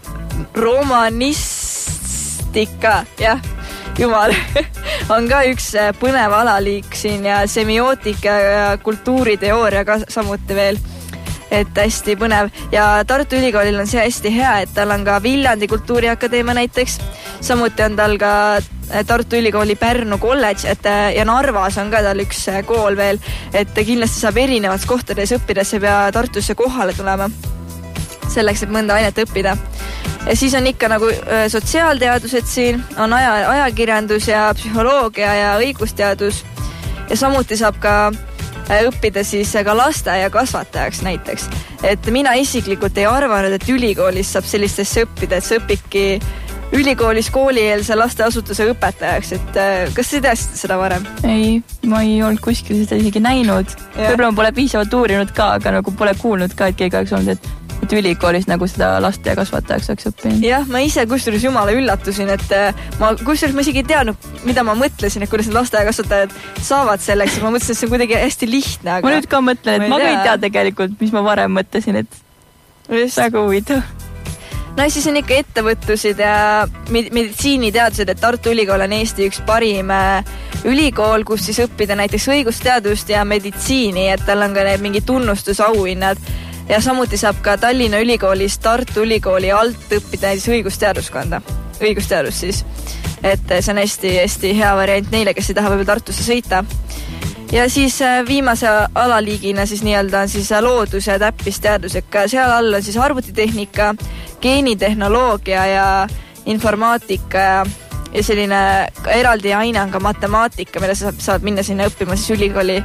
romanistika, jah. Jumal, on ka üks põnev alaliik siin ja semiootika ja kultuuriteooria ka samuti veel, et hästi põnev. Ja Tartu Ülikoolil on see hästi hea, et tal on ka Viljandi Kultuuriakadeemia näiteks, samuti on tal ka Tartu Ülikooli Pärnu kolledž, et ja Narvas on ka tal üks kool veel, et kindlasti saab erinevates kohtades õppides ja pea Tartusse kohale tulema selleks, et mõnda ainet õppida. Ja siis on ikka nagu sotsiaalteadused siin, on aja, ajakirjandus ja psühholoogia ja õigusteadus ja samuti saab ka õppida siis ka laste ja kasvatajaks näiteks. Et mina isiklikult ei arvanud, et ülikoolis saab sellistesse õppida, et see õpibki ülikoolis koolieelse lasteasutuse õpetajaks, et kas sa teadsid seda varem? Ei, ma ei olnud kuskil seda isegi näinud. Võib-olla ma pole piisavalt uurinud ka, aga nagu pole kuulnud ka, et keegi oleks olnud, et et ülikoolis nagu seda laste ja kasvatajaks oleks õppinud. Jah, ma ise kusjuures jumala üllatusin, et ma kusjuures ma isegi ei teadnud, mida ma mõtlesin, et kuidas need laste ja kasvatajad saavad selleks, ma mõtlesin, et see on kuidagi hästi lihtne. Aga ma nüüd ka mõtlen, et ma, ma ei tea tegelikult, mis ma varem mõtlesin, et just. Väga huvitav. No siis on ikka ettevõtlused ja meditsiiniteadused, et Tartu Ülikool on Eesti üks parim ülikool, kus siis õppida näiteks õigusteadust ja meditsiini, et tal on ka need mingi tunnustusauhinnad. Ja samuti saab ka Tallinna Ülikoolis Tartu Ülikooli alt õppida näiteks õigusteaduskonda. Õigusteadus siis. Et see on hästi, hästi hea variant neile, kes ei taha võib-olla Tartusse sõita. Ja siis viimase alaliigina siis nii-öelda on siis loodus- ja täppisteadus, et seal all on siis arvutitehnika, geenitehnoloogia ja informaatika ja, ja selline eraldi aine on ka matemaatika, mille sa saad minna sinna õppima siis ülikooli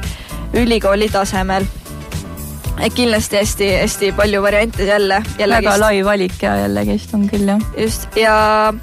ülikooli tasemel. Et kindlasti hästi, hästi palju variante jälle. Väga lai valik ja jällegist on küll, jah. Just, ja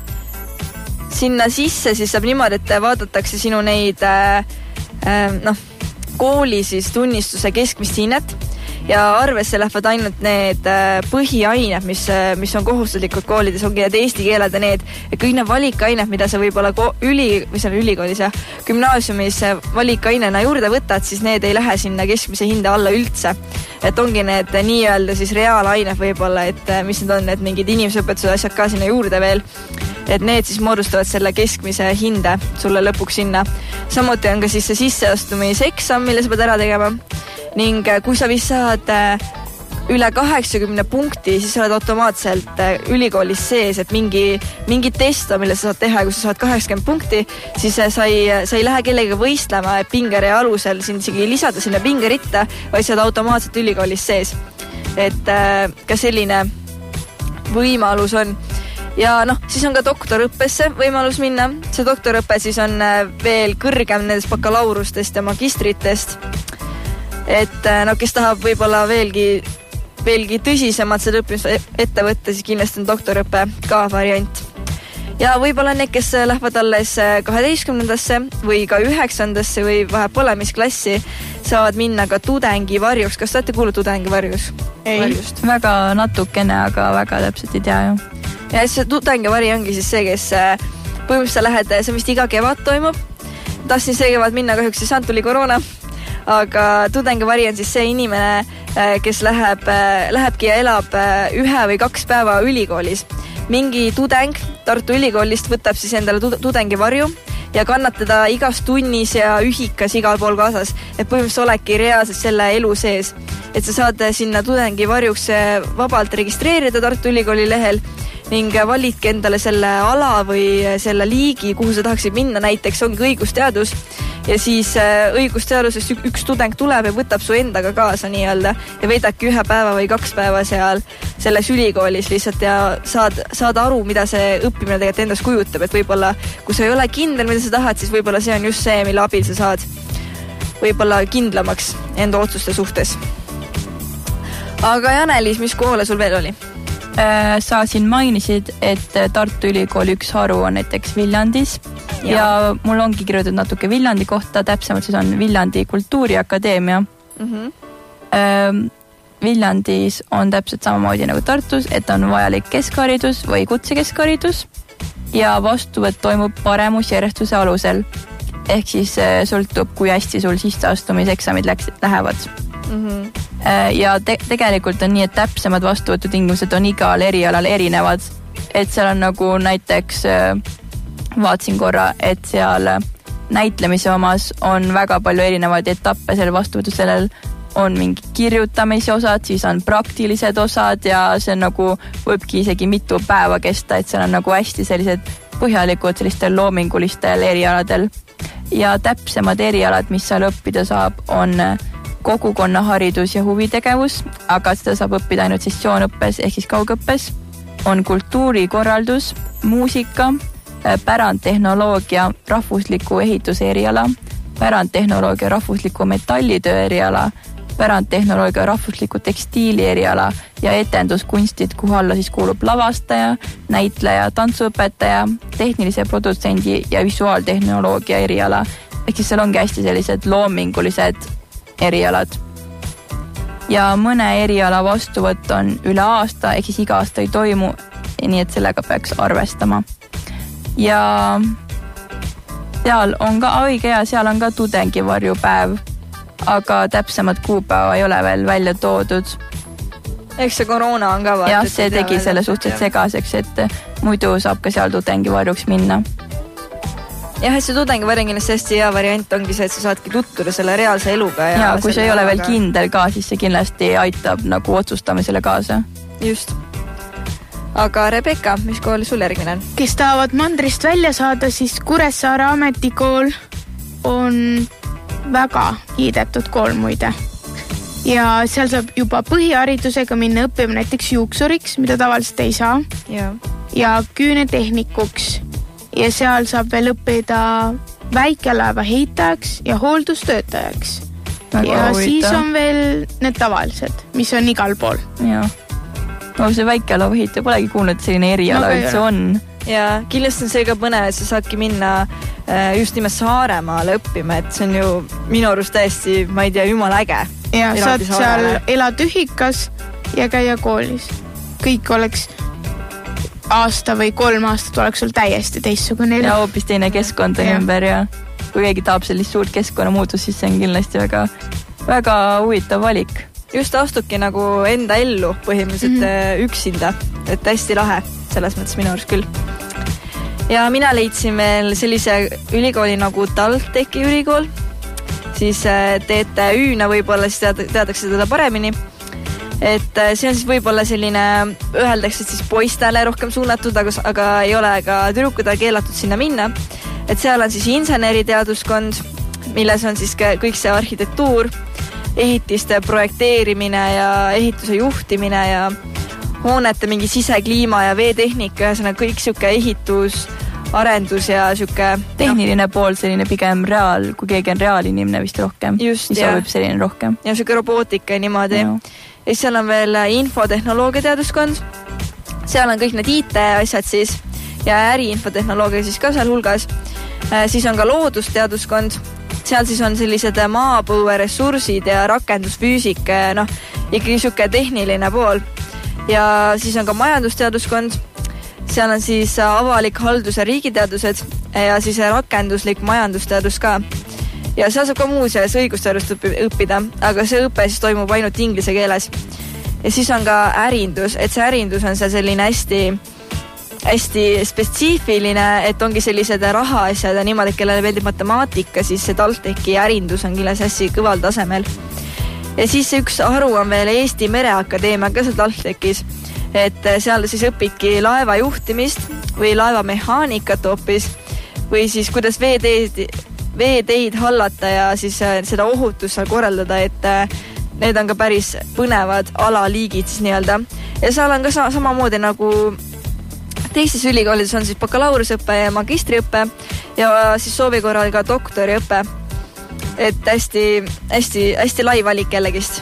sinna sisse siis saab niimoodi, et vaadatakse sinu neid äh, noh, kooli siis tunnistuse keskmist hinnet ja arvesse lähevad ainult need põhiained, mis, mis on kohustuslikud koolides, ongi need eesti keeled ja need, ja kõik need valikained, mida sa võib-olla üli, või seal ülikoolis ja gümnaasiumis valikainena juurde võtad, siis need ei lähe sinna keskmise hinde alla üldse. Et ongi need nii-öelda siis reaalained võib-olla, et mis need on, et mingid inimesõpetuse asjad ka sinna juurde veel, et need siis moodustavad selle keskmise hinde sulle lõpuks sinna. Samuti on ka siis see sisseastumiseksam, mille sa pead ära tegema. Ning kui sa vist saad üle kaheksakümne punkti, siis sa oled automaatselt ülikoolis sees, et mingi, mingi test on, mille sa saad teha, kui sa saad kaheksakümmend punkti, siis sa ei, sa ei lähe kellega võistlema pingerea alusel, sind isegi lisada sinna pingeritta, vaid sa oled automaatselt ülikoolis sees. Et ka selline võimalus on. Ja noh, siis on ka doktorõppesse võimalus minna. See doktorõppe siis on veel kõrgem nendest bakalaurustest ja magistritest. Et no, kes tahab võib-olla veelgi, veelgi tõsisemad selle õppimist ette võtta, siis kindlasti on doktorõppe ka variant. Ja võib-olla need, kes lähevad alles kaheteistkümnendasse või ka üheksandasse või vahe pole mis klassi, saavad minna ka tudengi varjuks. Kas te olete kuulnud tudengi varjus? Ei, Varjust? Väga natukene, aga väga täpselt ei tea ju. Ja see tudengi vari ongi siis see, kes põhimõtteliselt lähed, see vist iga kevad toimub. Tahtsin see kevad minna, kahjuks ei saanud, tuli koroona. Aga tudengivari on siis see inimene, kes läheb, lähebki ja elab ühe või kaks päeva ülikoolis. Mingi tudeng Tartu ülikoolist võtab siis endale tudengivarju ja kannab teda igas tunnis ja ühikas igal pool kaasas. Et põhimõtteliselt oledki reaalselt selle elu sees. Et sa saad sinna tudengivarjuks vabalt registreerida Tartu ülikooli lehel ning validki endale selle ala või selle liigi, kuhu sa tahaksid minna, näiteks ongi õigusteadus ja siis õigusteadusest üks tudeng tuleb ja võtab su endaga kaasa nii-öelda ja veedabki ühe päeva või kaks päeva seal selles ülikoolis lihtsalt ja saad, saad aru, mida see õppimine tegelikult endast kujutab, et võib-olla kui sa ei ole kindel, mida sa tahad, siis võib-olla see on just see, mille abil sa saad võib-olla kindlamaks enda otsuste suhtes. Aga Janeliis, mis koole sul veel oli? Sa siin mainisid, et Tartu Ülikooli üks haru on näiteks Viljandis ja, ja mul ongi kirjutatud natuke Viljandi kohta, täpsemalt siis on Viljandi Kultuuriakadeemia. Mm-hmm. Viljandis on täpselt samamoodi nagu Tartus, et on vajalik keskharidus või kutsekeskharidus ja vastuvõtt toimub paremusjärjestuse alusel. Ehk siis sõltub, kui hästi sul sisseastumiseksamid läks, lähevad. Mm-hmm. Ja te- tegelikult on nii, et täpsemad vastuvõtutingimused on igal erialal erinevad. Et seal on nagu näiteks, vaatsin korra, et seal näitlemise omas on väga palju erinevaid etappe selle vastuvõtu, sellel on mingi kirjutamise osad, siis on praktilised osad ja see on nagu, võibki isegi mitu päeva kesta, et seal on nagu hästi sellised põhjalikud sellistel loomingulistel erialadel. Ja täpsemad erialad, mis seal õppida saab, on kogukonnaharidus ja huvitegevus, aga seda saab õppida ainult sessioonõppes ehk siis kaugõppes, on kultuurikorraldus, muusika, pärandtehnoloogia, rahvusliku ehituse eriala, pärandtehnoloogia, rahvusliku metallitöö eriala, pärandtehnoloogia, rahvusliku tekstiili eriala ja etenduskunstid, kuhu alla siis kuulub lavastaja, näitleja, tantsuõpetaja, tehnilise produtsendi ja visuaaltehnoloogia eriala. Ehk siis seal ongi hästi sellised loomingulised erialad. Ja mõne eriala vastuvõtt on üle aasta, ehk siis iga aasta ei toimu, nii et sellega peaks arvestama. Ja seal on ka õige ja seal on ka tudengivarjupäev, aga täpsemad kuupäeva ei ole veel välja toodud. Eks see koroona on ka vaata. Jah, see tegi selle suhteliselt segaseks, et muidu saab ka seal tudengivarjuks minna. Jah, et see tudengivari kindlasti hästi hea variant ongi see, et sa saadki tuttuda selle reaalse eluga. Ja, ja kui see ei ole veel kindel ka, siis see kindlasti aitab nagu otsustamisele kaasa. Just. Aga Rebecca, mis kool sul järgmine on? Kes tahavad mandrist välja saada, siis Kuressaare ametikool on väga kiidetud kool muide. Ja seal saab juba põhiharidusega minna õppima näiteks juuksuriks, mida tavaliselt ei saa. Ja, ja küünetehnikuks. Ja seal saab veel õppida väikelaeva heitajaks ja hooldustöötajaks. ja siis on veel need tavalised, mis on igal pool. Jaa. No see väikealaühitaja polegi kuulnud, et selline eriala no, üldse on. Ja kindlasti on see ka põnev, et sa saadki minna just nimelt Saaremaale õppima, et see on ju minu arust täiesti, ma ei tea, jumala äge. Ja saad seal elad ühikas ja käia koolis. Kõik oleks aasta või kolm aastat oleks sul täiesti teistsugune. Ja hoopis teine keskkond on ümber ja kui keegi tahab sellist suurt keskkonnamuutus, siis see on kindlasti väga, väga huvitav valik. Just astubki nagu enda ellu põhimõtteliselt mm-hmm. üksinda, et hästi lahe, selles mõttes minu arust küll. Ja mina leidsin veel sellise ülikooli nagu TalTechi ülikool, siis T T Ü-na võib-olla siis tead, teadakse teda paremini. Et see on siis võib-olla selline, öeldakse siis poistele rohkem suunatud, aga, aga ei ole ka tüdrukuda keelatud sinna minna. Et seal on siis inseneriteaduskond, milles on siis kõik see arhitektuur, ehitiste projekteerimine ja ehituse juhtimine ja hoonete mingi sisekliima ja veetehnika, ühesõnaga kõik siuke ehitus, arendus ja siuke tehniline no. pool, selline pigem reaal, kui keegi on reaalinimne vist rohkem. Just, mis sobib selline rohkem. Ja siuke robootika ja niimoodi. No. Ja seal on veel infotehnoloogia teaduskond. Seal on kõik need I T asjad siis ja äriinfotehnoloogia siis ka seal hulgas. Siis on ka loodusteaduskond. Seal siis on sellised maapõue ressursid ja rakendusfüüsik, noh, ikkagi siuke tehniline pool. Ja siis on ka majandusteaduskond. Seal on siis avalik haldus ja riigiteadused ja siis rakenduslik majandusteadus ka. Ja seal saab ka muuseas õigusteadust õppida, aga see õpe siis toimub ainult inglise keeles. Ja siis on ka ärindus, et see ärindus on see selline hästi, hästi spetsiifiline, et ongi sellised rahaasjad ja niimoodi, kellele meeldib matemaatika, siis see TalTechi ärindus on kindlasti hästi kõval tasemel. Ja siis üks haru on veel Eesti Mereakadeemia ka seal TalTechis, et seal siis õpidki laeva juhtimist või laeva mehaanikat hoopis või siis kuidas veeteed veeteid hallata ja siis seda ohutust seal korraldada, et need on ka päris põnevad alaliigid siis nii-öelda. Ja seal on ka sa- samamoodi nagu teistes ülikoolides on siis bakalaurusõppe ja magistriõppe ja siis soovi korral ka doktoriõppe. Et hästi, hästi, hästi lai valik jällegist.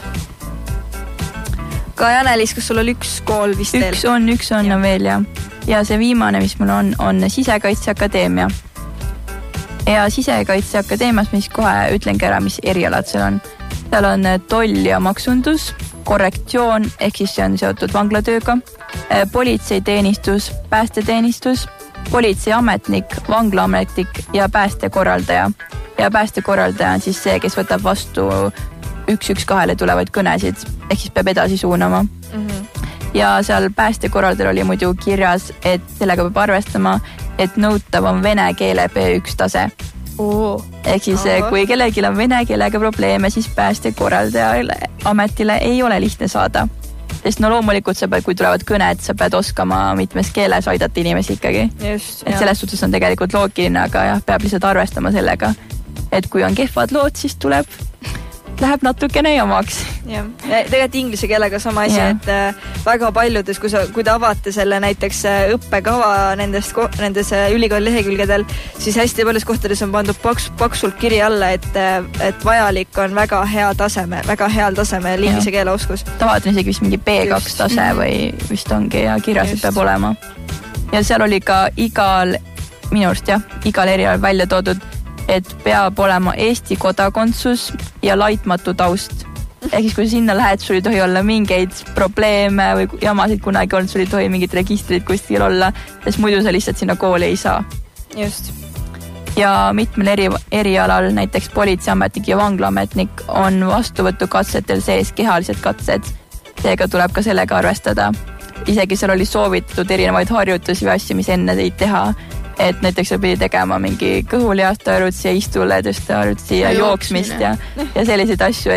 Ka Janelis, kas sul oli üks kool vist üks veel? Üks on, üks on ja veel ja. Ja see viimane, mis mul on, on Sisekaitseakadeemia. Ja Sisekaitseakadeemias, mis kohe ütlengi ära, mis erialad seal on. Seal on toll ja maksundus, korrektsioon, ehk siis see on seotud vanglatööga, politseiteenistus, päästeteenistus, politseiametnik, vanglaametnik ja päästekorraldaja. Ja päästekorraldaja on siis see, kes võtab vastu üks üks kahele tulevaid kõnesid, ehk siis peab edasi suunama. Mm-hmm. Ja seal päästekorraldajal oli muidu kirjas, et sellega peab arvestama, et nõutav on vene keele B üks tase. Oo. Ehk siis Aha. kui kellelgi on vene keelega probleeme, siis päästekorraldajale ametile ei ole lihtne saada. Sest no loomulikult sa pead, kui tulevad kõned, sa pead oskama mitmes keeles aidata inimesi ikkagi. Just, et selles suhtes on tegelikult loogiline, aga jah, peab lihtsalt arvestama sellega, et kui on kehvad lood, siis tuleb läheb natukene jamaks. Ja. Tegelikult inglise keelega sama asi, ja. Et väga paljudes, kui, sa, kui te avate selle näiteks õppekava nendest, nendes ülikooli lehekülgedel, siis hästi paljudes kohtades on pandud paks, paksult kiri alla, et, et vajalik on väga hea taseme, väga heal tasemel inglise keele oskus. Tavad on isegi vist mingi B kaks Just. tase või vist ongi ja kirjas peab olema. Ja seal oli ka igal, minu arust jah, igal erial välja toodud, et peab olema Eesti kodakondsus ja laitmatu taust. Ehk siis kui sinna lähed, sul ei tohi olla mingeid probleeme või jamasid kunagi olnud, sul ei tohi mingid registrid kuskil olla, sest muidu sa lihtsalt sinna kooli ei saa. Just. Ja mitmel eri, erialal, näiteks politseiametnik ja vanglaametnik on vastuvõtukatsetel sees kehalised katsed. Seega tuleb ka sellega arvestada. Isegi seal oli soovitud erinevaid harjutusi või asju, mis enne teid teha. Et näiteks sa pidi tegema mingi kõhuliaste harjutsi ja istuledeste harjutsi ja, ja jooksmist ja, ja selliseid asju,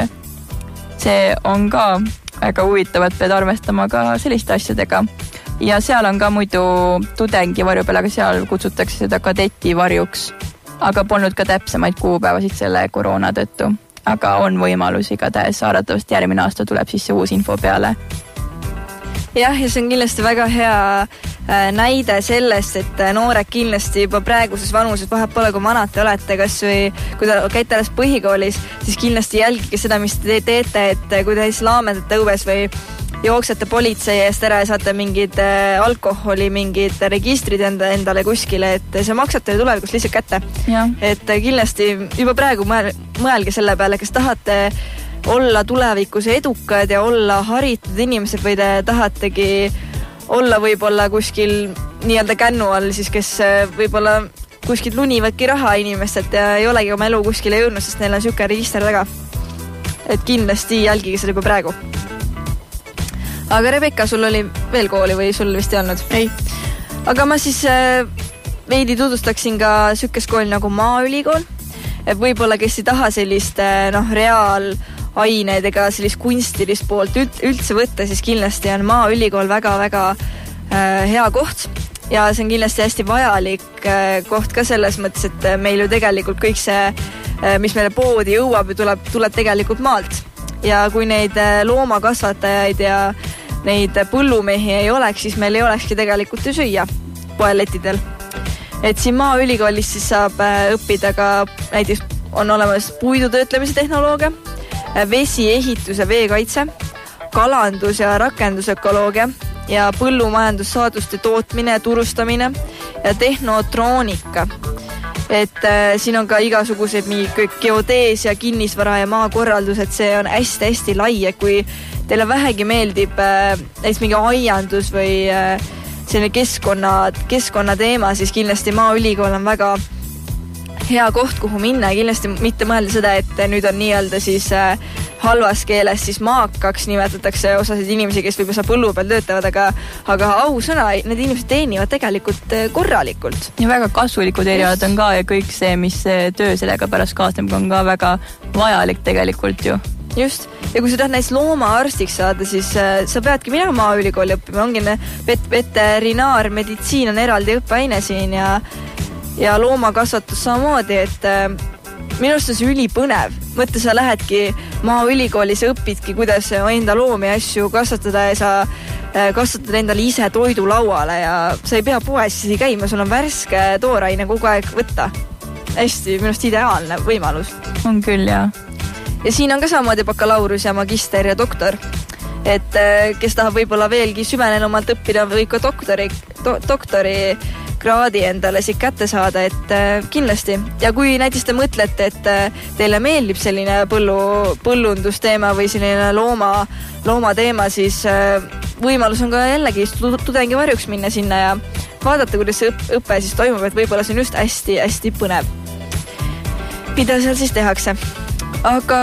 et see on ka väga huvitav, et pead arvestama ka selliste asjadega. Ja seal on ka muidu tudengivarju peale, aga seal kutsutakse seda kadetivarjuks, aga polnud ka täpsemaid kuupäevasid selle koroona tõttu. Aga on võimalus igatahes, arvatavasti järgmine aasta tuleb siis see uus info peale. Jah, ja see on kindlasti väga hea näide sellest, et noored kindlasti juba praeguses vanuses, vahet pole, kui vanad te olete, kas või kui te käite alles põhikoolis, siis kindlasti jälgige seda, mis te teete, et kui te siis laamendate õues või jooksete politsei eest ära ja saate mingid alkoholi, mingid registrid enda, endale kuskile, et see maksab teile tulevikus lihtsalt kätte. Ja. Et kindlasti juba praegu mõelge selle peale, kes tahate olla tulevikus edukad ja olla haritud inimesed või te tahategi olla võib-olla kuskil nii-öelda kännu all, siis kes võib-olla kuskil lunivadki raha inimestelt ja ei olegi oma elu kuskile jõudnud, sest neil on siuke register taga. Et kindlasti jälgige seda juba praegu. Aga Rebecca, sul oli veel kooli või sul vist ei olnud? Ei. Aga ma siis veidi tutvustaksin ka sükest kooli nagu Maaülikool. Et võib-olla kes ei taha sellist noh, reaalained ega sellist kunstilist poolt üldse võtta, siis kindlasti on Maaülikool väga-väga hea koht. Ja see on kindlasti hästi vajalik koht ka selles mõttes, et meil ju tegelikult kõik see, mis meile poodi jõuab, tuleb, tuleb tegelikult maalt. Ja kui neid loomakasvatajaid ja neid põllumehi ei oleks, siis meil ei olekski tegelikult ju süüa poelettidel. Et siin Maaülikoolis siis saab õppida ka, näiteks on olemas puidutöötlemise tehnoloogia, vesieehituse veekaitse, kalandus- ja rakendusökoloogia ja põllumajandussaaduste tootmine ja turustamine ja tehnotroonika. Et äh, siin on ka igasuguseid geodees ja kinnisvara ja maakorraldus, et see on hästi-hästi lai, et kui teile vähegi meeldib äh, näiteks mingi aiandus või äh, selline keskkonna, keskkonna teema, siis kindlasti Maaülikool on väga hea koht, kuhu minna ja kindlasti mitte mõelda seda, et nüüd on nii-öelda siis äh, halvas keeles siis maakaks nimetatakse osasid inimesi, kes võib-olla põllu peal töötavad, aga, aga ausõna, need inimesed teenivad tegelikult korralikult. Ja väga kasulikud erialad on ka ja kõik see, mis töö sellega pärast kaasneb, on ka väga vajalik tegelikult ju. Just. Ja kui sa tahad näiteks loomaarstiks saada, siis äh, sa peadki minema Maaülikooli õppima. Ongi vet- veterinaar, meditsiin on eraldi õppeaine siin ja, ja loomakasvatus samamoodi, et äh, minu arust on see ülipõnev. Mõtle, sa lähedki Maaülikoolis ja õpidki, kuidas enda loomi asju kasvatada ja sa kasvatad endale ise toidu lauale ja sa ei pea poes isi käima, sul on värske tooraine kogu aeg võtta. Hästi, minu arust ideaalne võimalus. On küll, jah. Ja siin on ka samamoodi bakalaurus ja magister ja doktor. Et kes tahab võib-olla veelgi süvenenumalt õppida, võib ka doktori, do, doktori kraadi endale siit kätte saada, et äh, kindlasti. Ja kui näiteks te mõtlete, et äh, teile meeldib selline põllu, põllundusteema või selline looma, looma teema, siis äh, võimalus on ka jällegi tudengi varjuks minna sinna ja vaadata, kuidas see õppe siis toimub, et võib-olla see on just hästi-hästi põnev. Mida seal siis tehakse? Aga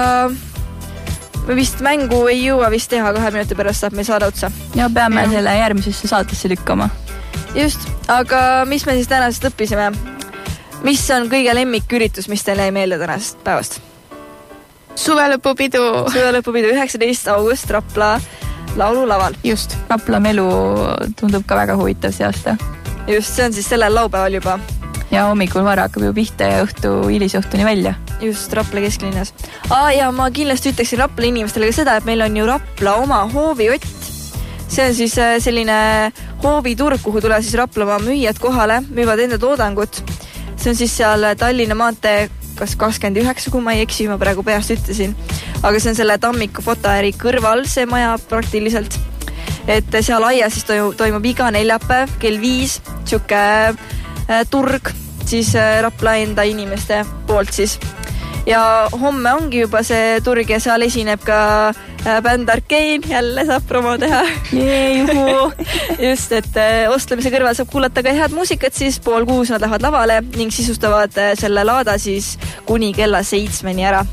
me vist mängu ei jõua vist teha, kahe minuti pärast saab meil saada otsa. Ja peame ja. selle järgmisesse saatesse lükkama. Just, aga mis me siis tänasest õppisime? Mis on kõige lemmiküritus, mis teile ei meelde tänasest päevast? Suvelõpupidu. Suvelõpupidu üheksateist august Rapla laululaval. Just, Rapla melu tundub ka väga huvitav see aasta. Just, see on siis sellel laupäeval juba. Ja hommikul vara hakkab ju pihta ja õhtu hilisõhtuni välja. Just, Rapla kesklinnas. Aa, ja ma kindlasti ütleksin Rapla inimestele ka seda, et meil on ju Rapla oma hooviott. See on siis selline hooviturg, kuhu tuleb siis Raplamaa müüjad kohale, müüvad enda toodangut. See on siis seal Tallinna maantee kas kakskümmend üheksa, kui ma ei eksi, ma praegu peast ütlesin. Aga see on selle Tammiku fotoääri kõrval, see maja praktiliselt. Et seal aia siis toimub iga neljapäev kell viis tšuke turg siis Rapla enda inimeste poolt siis. Ja homme ongi juba see turg ja seal esineb ka bänd Arkein, jälle saab promo teha. Juhu. Just, et ostlemise kõrval saab kuulata ka head muusikat, siis pool kuus nad lähevad lavale ning sisustavad selle laada siis kuni kella seitsmeni ära.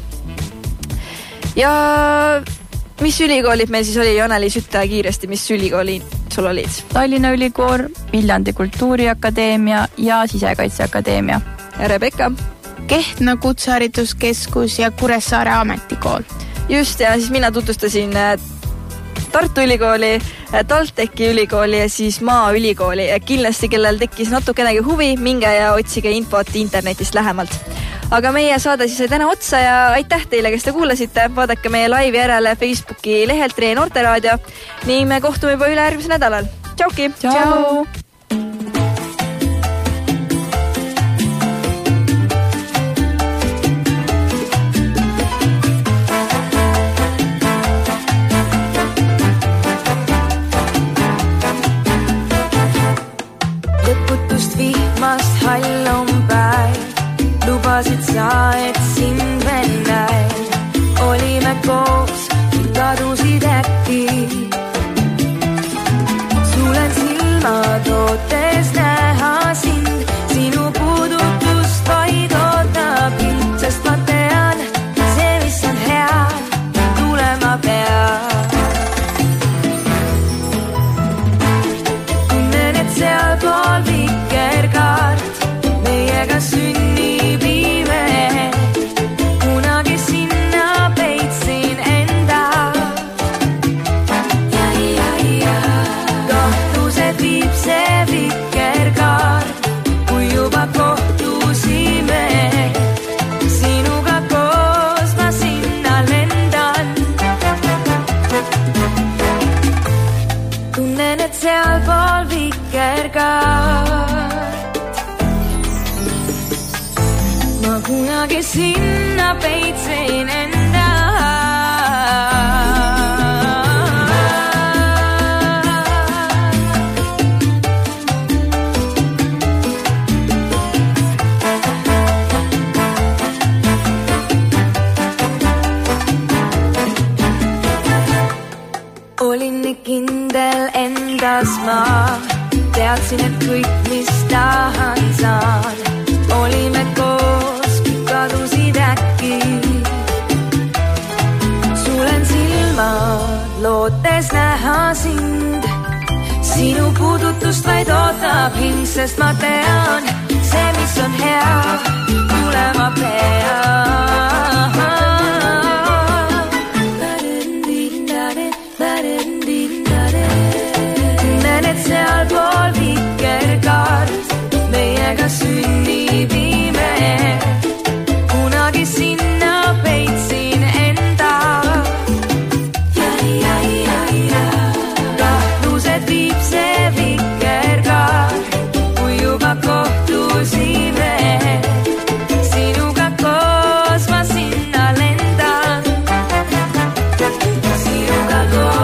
Ja mis ülikoolid meil siis oli, Joneli, ütle kiiresti, mis ülikooli sul olid? Tallinna Ülikool, Viljandi Kultuuriakadeemia ja Sisekaitseakadeemia. Ja Rebecca? Kehtna Kutsehariduskeskus ja Kuressaare ametikool. Just, ja siis mina tutvustasin Tartu Ülikooli, TalTechi ülikooli ja siis Maaülikooli. Ja kindlasti, kellel tekkis natukenegi huvi, minge ja otsige infot internetist lähemalt. Aga meie saade siis sai täna otsa ja aitäh teile, kes te kuulasite. Vaadake meie live järele Facebooki lehelt Ree Noorteraadio. Nii me kohtume juba üle järgmise nädalal. Tšauki! Tšau! hall on päev, lubasid sa, et sind veel näin. Olime koos, kadusid äkki. Sulen silmad ootes näha sind, sinu puudutust vaid ootab mind, sest ma tean, see, mis on hea, tulema peab. Tunnen, et seal pool vikerkaart meiega sünnib ime, kunagi sinna peitsin enda. Ja, ja, ja. Kahtused viib see vikerkaart, kui juba kohtusime. Sinuga koos ma sinna lendan. Tunnen, et seal pool vikerkaart ma kunagi sinna peitsin enda. Olin nii kindel endas ma, teadsin, et kõik, mis tahan saan. Olime koos, kadusid äkki. Sulen silmad, lootes näha sind. Sinu puudutust vaid ootab hind, sest ma tean, see, mis on hea, tulema peab. Tunnen, et seal pool vikerkaart meiega sünnib ime, kunagi sinna peitsin enda. Ja, ja, ja, ja. Kahtlused viib see vikerkaart, kui juba kohtusime. Sinuga koos ma sinna lendan. Sinuga koos.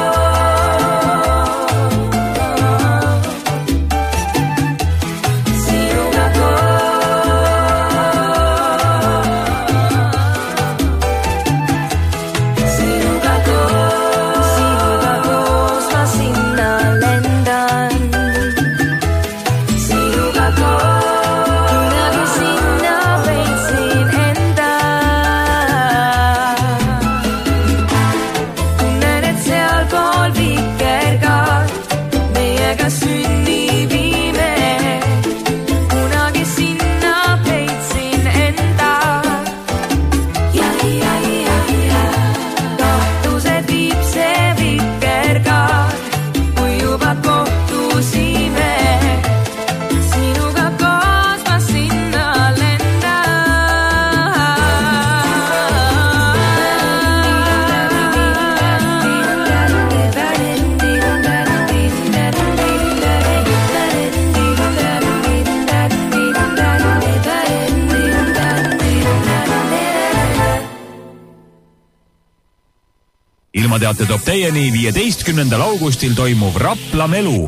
Ilmateate toob teieni viieteistkümnendal augustil toimuv Rapla Melu.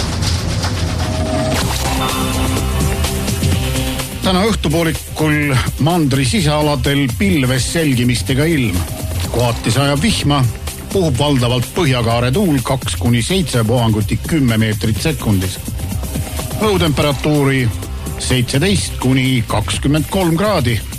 Täna õhtupoolikul mandri sisealadel pilves selgimistega ilm. Kohati sajab vihma, puhub valdavalt põhjakaare tuul kaks kuni seitse puhanguti kümme meetrit sekundis. Õhutemperatuuri seitseteist kuni kakskümmend kolm kraadi.